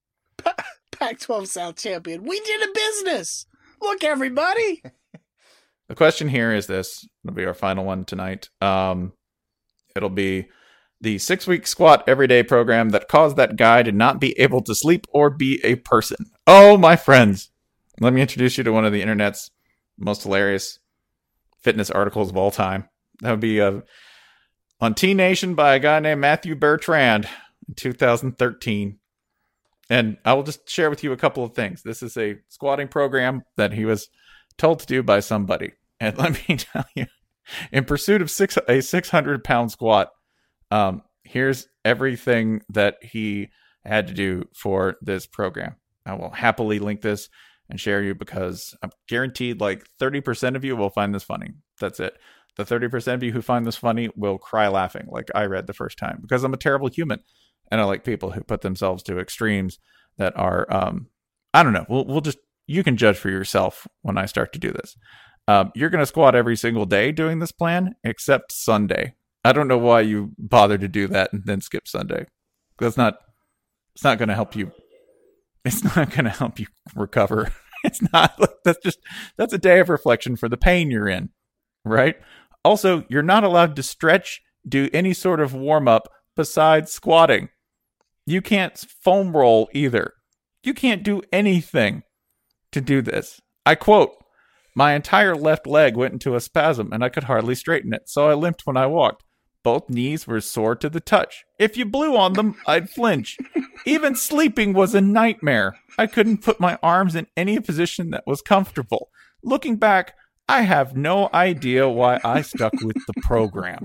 F: Pac-12 South champion. We did a business. Look, everybody.
E: The question here is this. It'll be our final one tonight. It'll be the 6-week squat everyday program that caused that guy to not be able to sleep or be a person. Oh, my friends. Let me introduce you to one of the internet's most hilarious fitness articles of all time. That would be on T-Nation by a guy named Matthew Bertrand in 2013. And I will just share with you a couple of things. This is a squatting program that he was told to do by somebody. And let me tell you, in pursuit of a 600-pound squat, here's everything that he had to do for this program. I will happily link this and share you because I'm guaranteed like 30% of you will find this funny. That's it. The 30% of you who find this funny will cry laughing like I read the first time because I'm a terrible human. And I like people who put themselves to extremes that are, I don't know. We'll just, you can judge for yourself when I start to do this. You're going to squat every single day doing this plan, except Sunday. I don't know why you bother to do that and then skip Sunday. It's not going to help you. It's not going to help you recover. It's not like that's a day of reflection for the pain you're in, right? Also, you're not allowed to stretch, do any sort of warm up besides squatting. You can't foam roll either. You can't do anything to do this. I quote, "My entire left leg went into a spasm and I could hardly straighten it, so I limped when I walked. Both knees were sore to the touch. If you blew on them, I'd flinch. Even sleeping was a nightmare. I couldn't put my arms in any position that was comfortable. Looking back, I have no idea why I stuck with the program.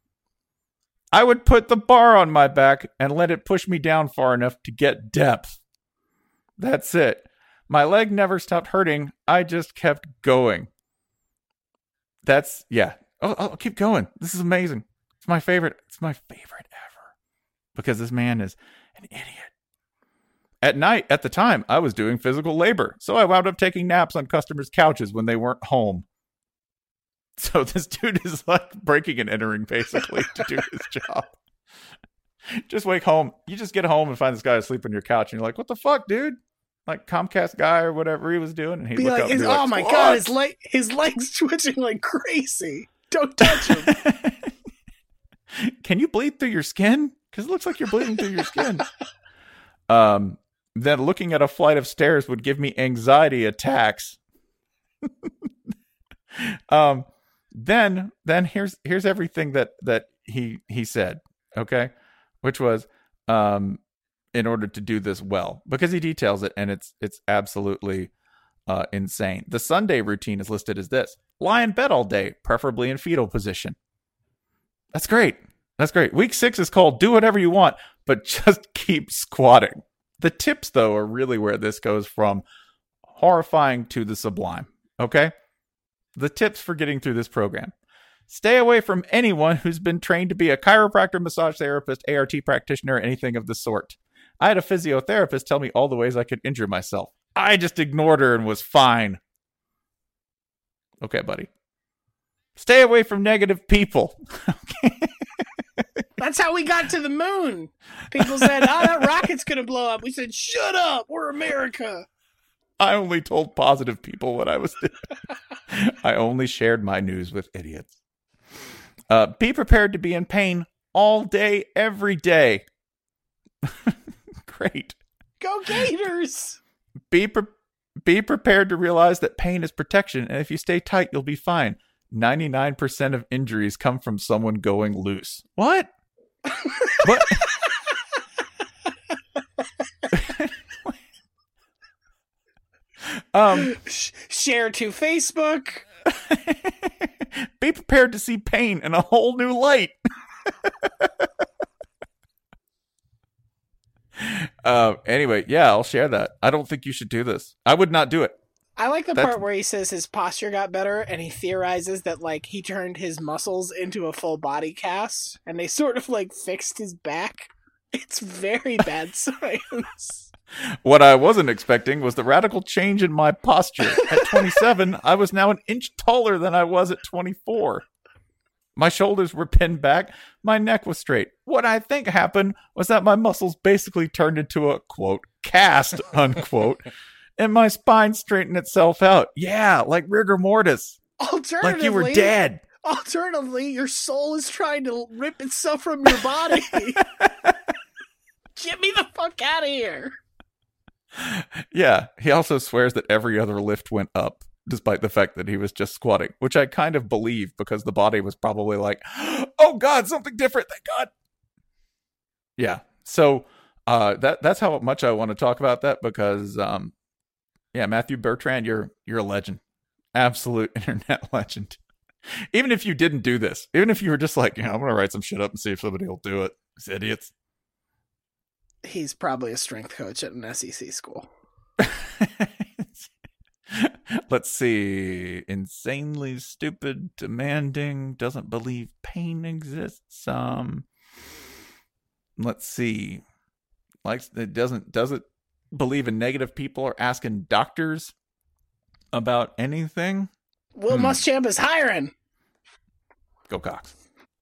E: I would put the bar on my back and let it push me down far enough to get depth. That's it. My leg never stopped hurting. I just kept going." Yeah. I'll keep going. This is amazing. It's my favorite. It's my favorite ever. Because this man is an idiot. At night, at the time, I was doing physical labor, so I wound up taking naps on customers' couches when they weren't home. So this dude is like breaking and entering basically to do his job. Just wake home. You just get home and find this guy asleep on your couch, and you're like, "What the fuck, dude?" Like Comcast guy or whatever he was doing, and he'd look up and be like,
F: "Oh my god, his legs twitching like crazy. Don't touch him."
E: Can you bleed through your skin? Because it looks like you're bleeding through your skin. Then looking at a flight of stairs would give me anxiety attacks. Then here's everything that he said, okay? Which was in order to do this well, because he details it and it's absolutely insane. The Sunday routine is listed as this: lie in bed all day, preferably in fetal position. That's great. That's great. Week 6 is called do whatever you want, but just keep squatting. The tips, though, are really where this goes from horrifying to the sublime. Okay? The tips for getting through this program: stay away from anyone who's been trained to be a chiropractor, massage therapist, ART practitioner, or anything of the sort. I had a physiotherapist tell me all the ways I could injure myself. I just ignored her and was fine. Okay, buddy. Stay away from negative people. Okay.
F: That's how we got to the moon. People said, "Oh, that rocket's going to blow up." We said, "Shut up. We're America."
E: I only told positive people what I was doing. I only shared my news with idiots. Be prepared to be in pain all day, every day. Great.
F: Go Gators.
E: Be prepared to realize that pain is protection, and if you stay tight, you'll be fine. 99% of injuries come from someone going loose. What? What?
F: Share to Facebook.
E: Be prepared to see pain in a whole new light. Anyway, yeah, I'll share that. I don't think you should do this. I would not do it.
F: I like the part where he says his posture got better and he theorizes that like he turned his muscles into a full body cast and they sort of like fixed his back. It's very bad science.
E: What I wasn't expecting was the radical change in my posture. At 27, I was now an inch taller than I was at 24. My shoulders were pinned back. My neck was straight. What I think happened was that my muscles basically turned into a, quote, cast, unquote, and my spine straightened itself out. Yeah, like rigor mortis.
F: Alternatively,
E: like you were dead.
F: Alternatively, your soul is trying to rip itself from your body. Get me the fuck out of here.
E: Yeah, he also swears that every other lift went up, despite the fact that he was just squatting, which I kind of believe because the body was probably like, oh God, something different, thank God. Yeah, so that's how much I want to talk about that because, yeah, Matthew Bertrand, you're a legend. Absolute internet legend. Even if you didn't do this, even if you were just like, I'm going to write some shit up and see if somebody will do it. These idiots.
F: He's probably a strength coach at an SEC school.
E: Let's see. Insanely stupid, demanding, doesn't believe pain exists. Let's see. Likes it doesn't believe in negative people or asking doctors about anything.
F: Will Muschamp is hiring.
E: Go Cox.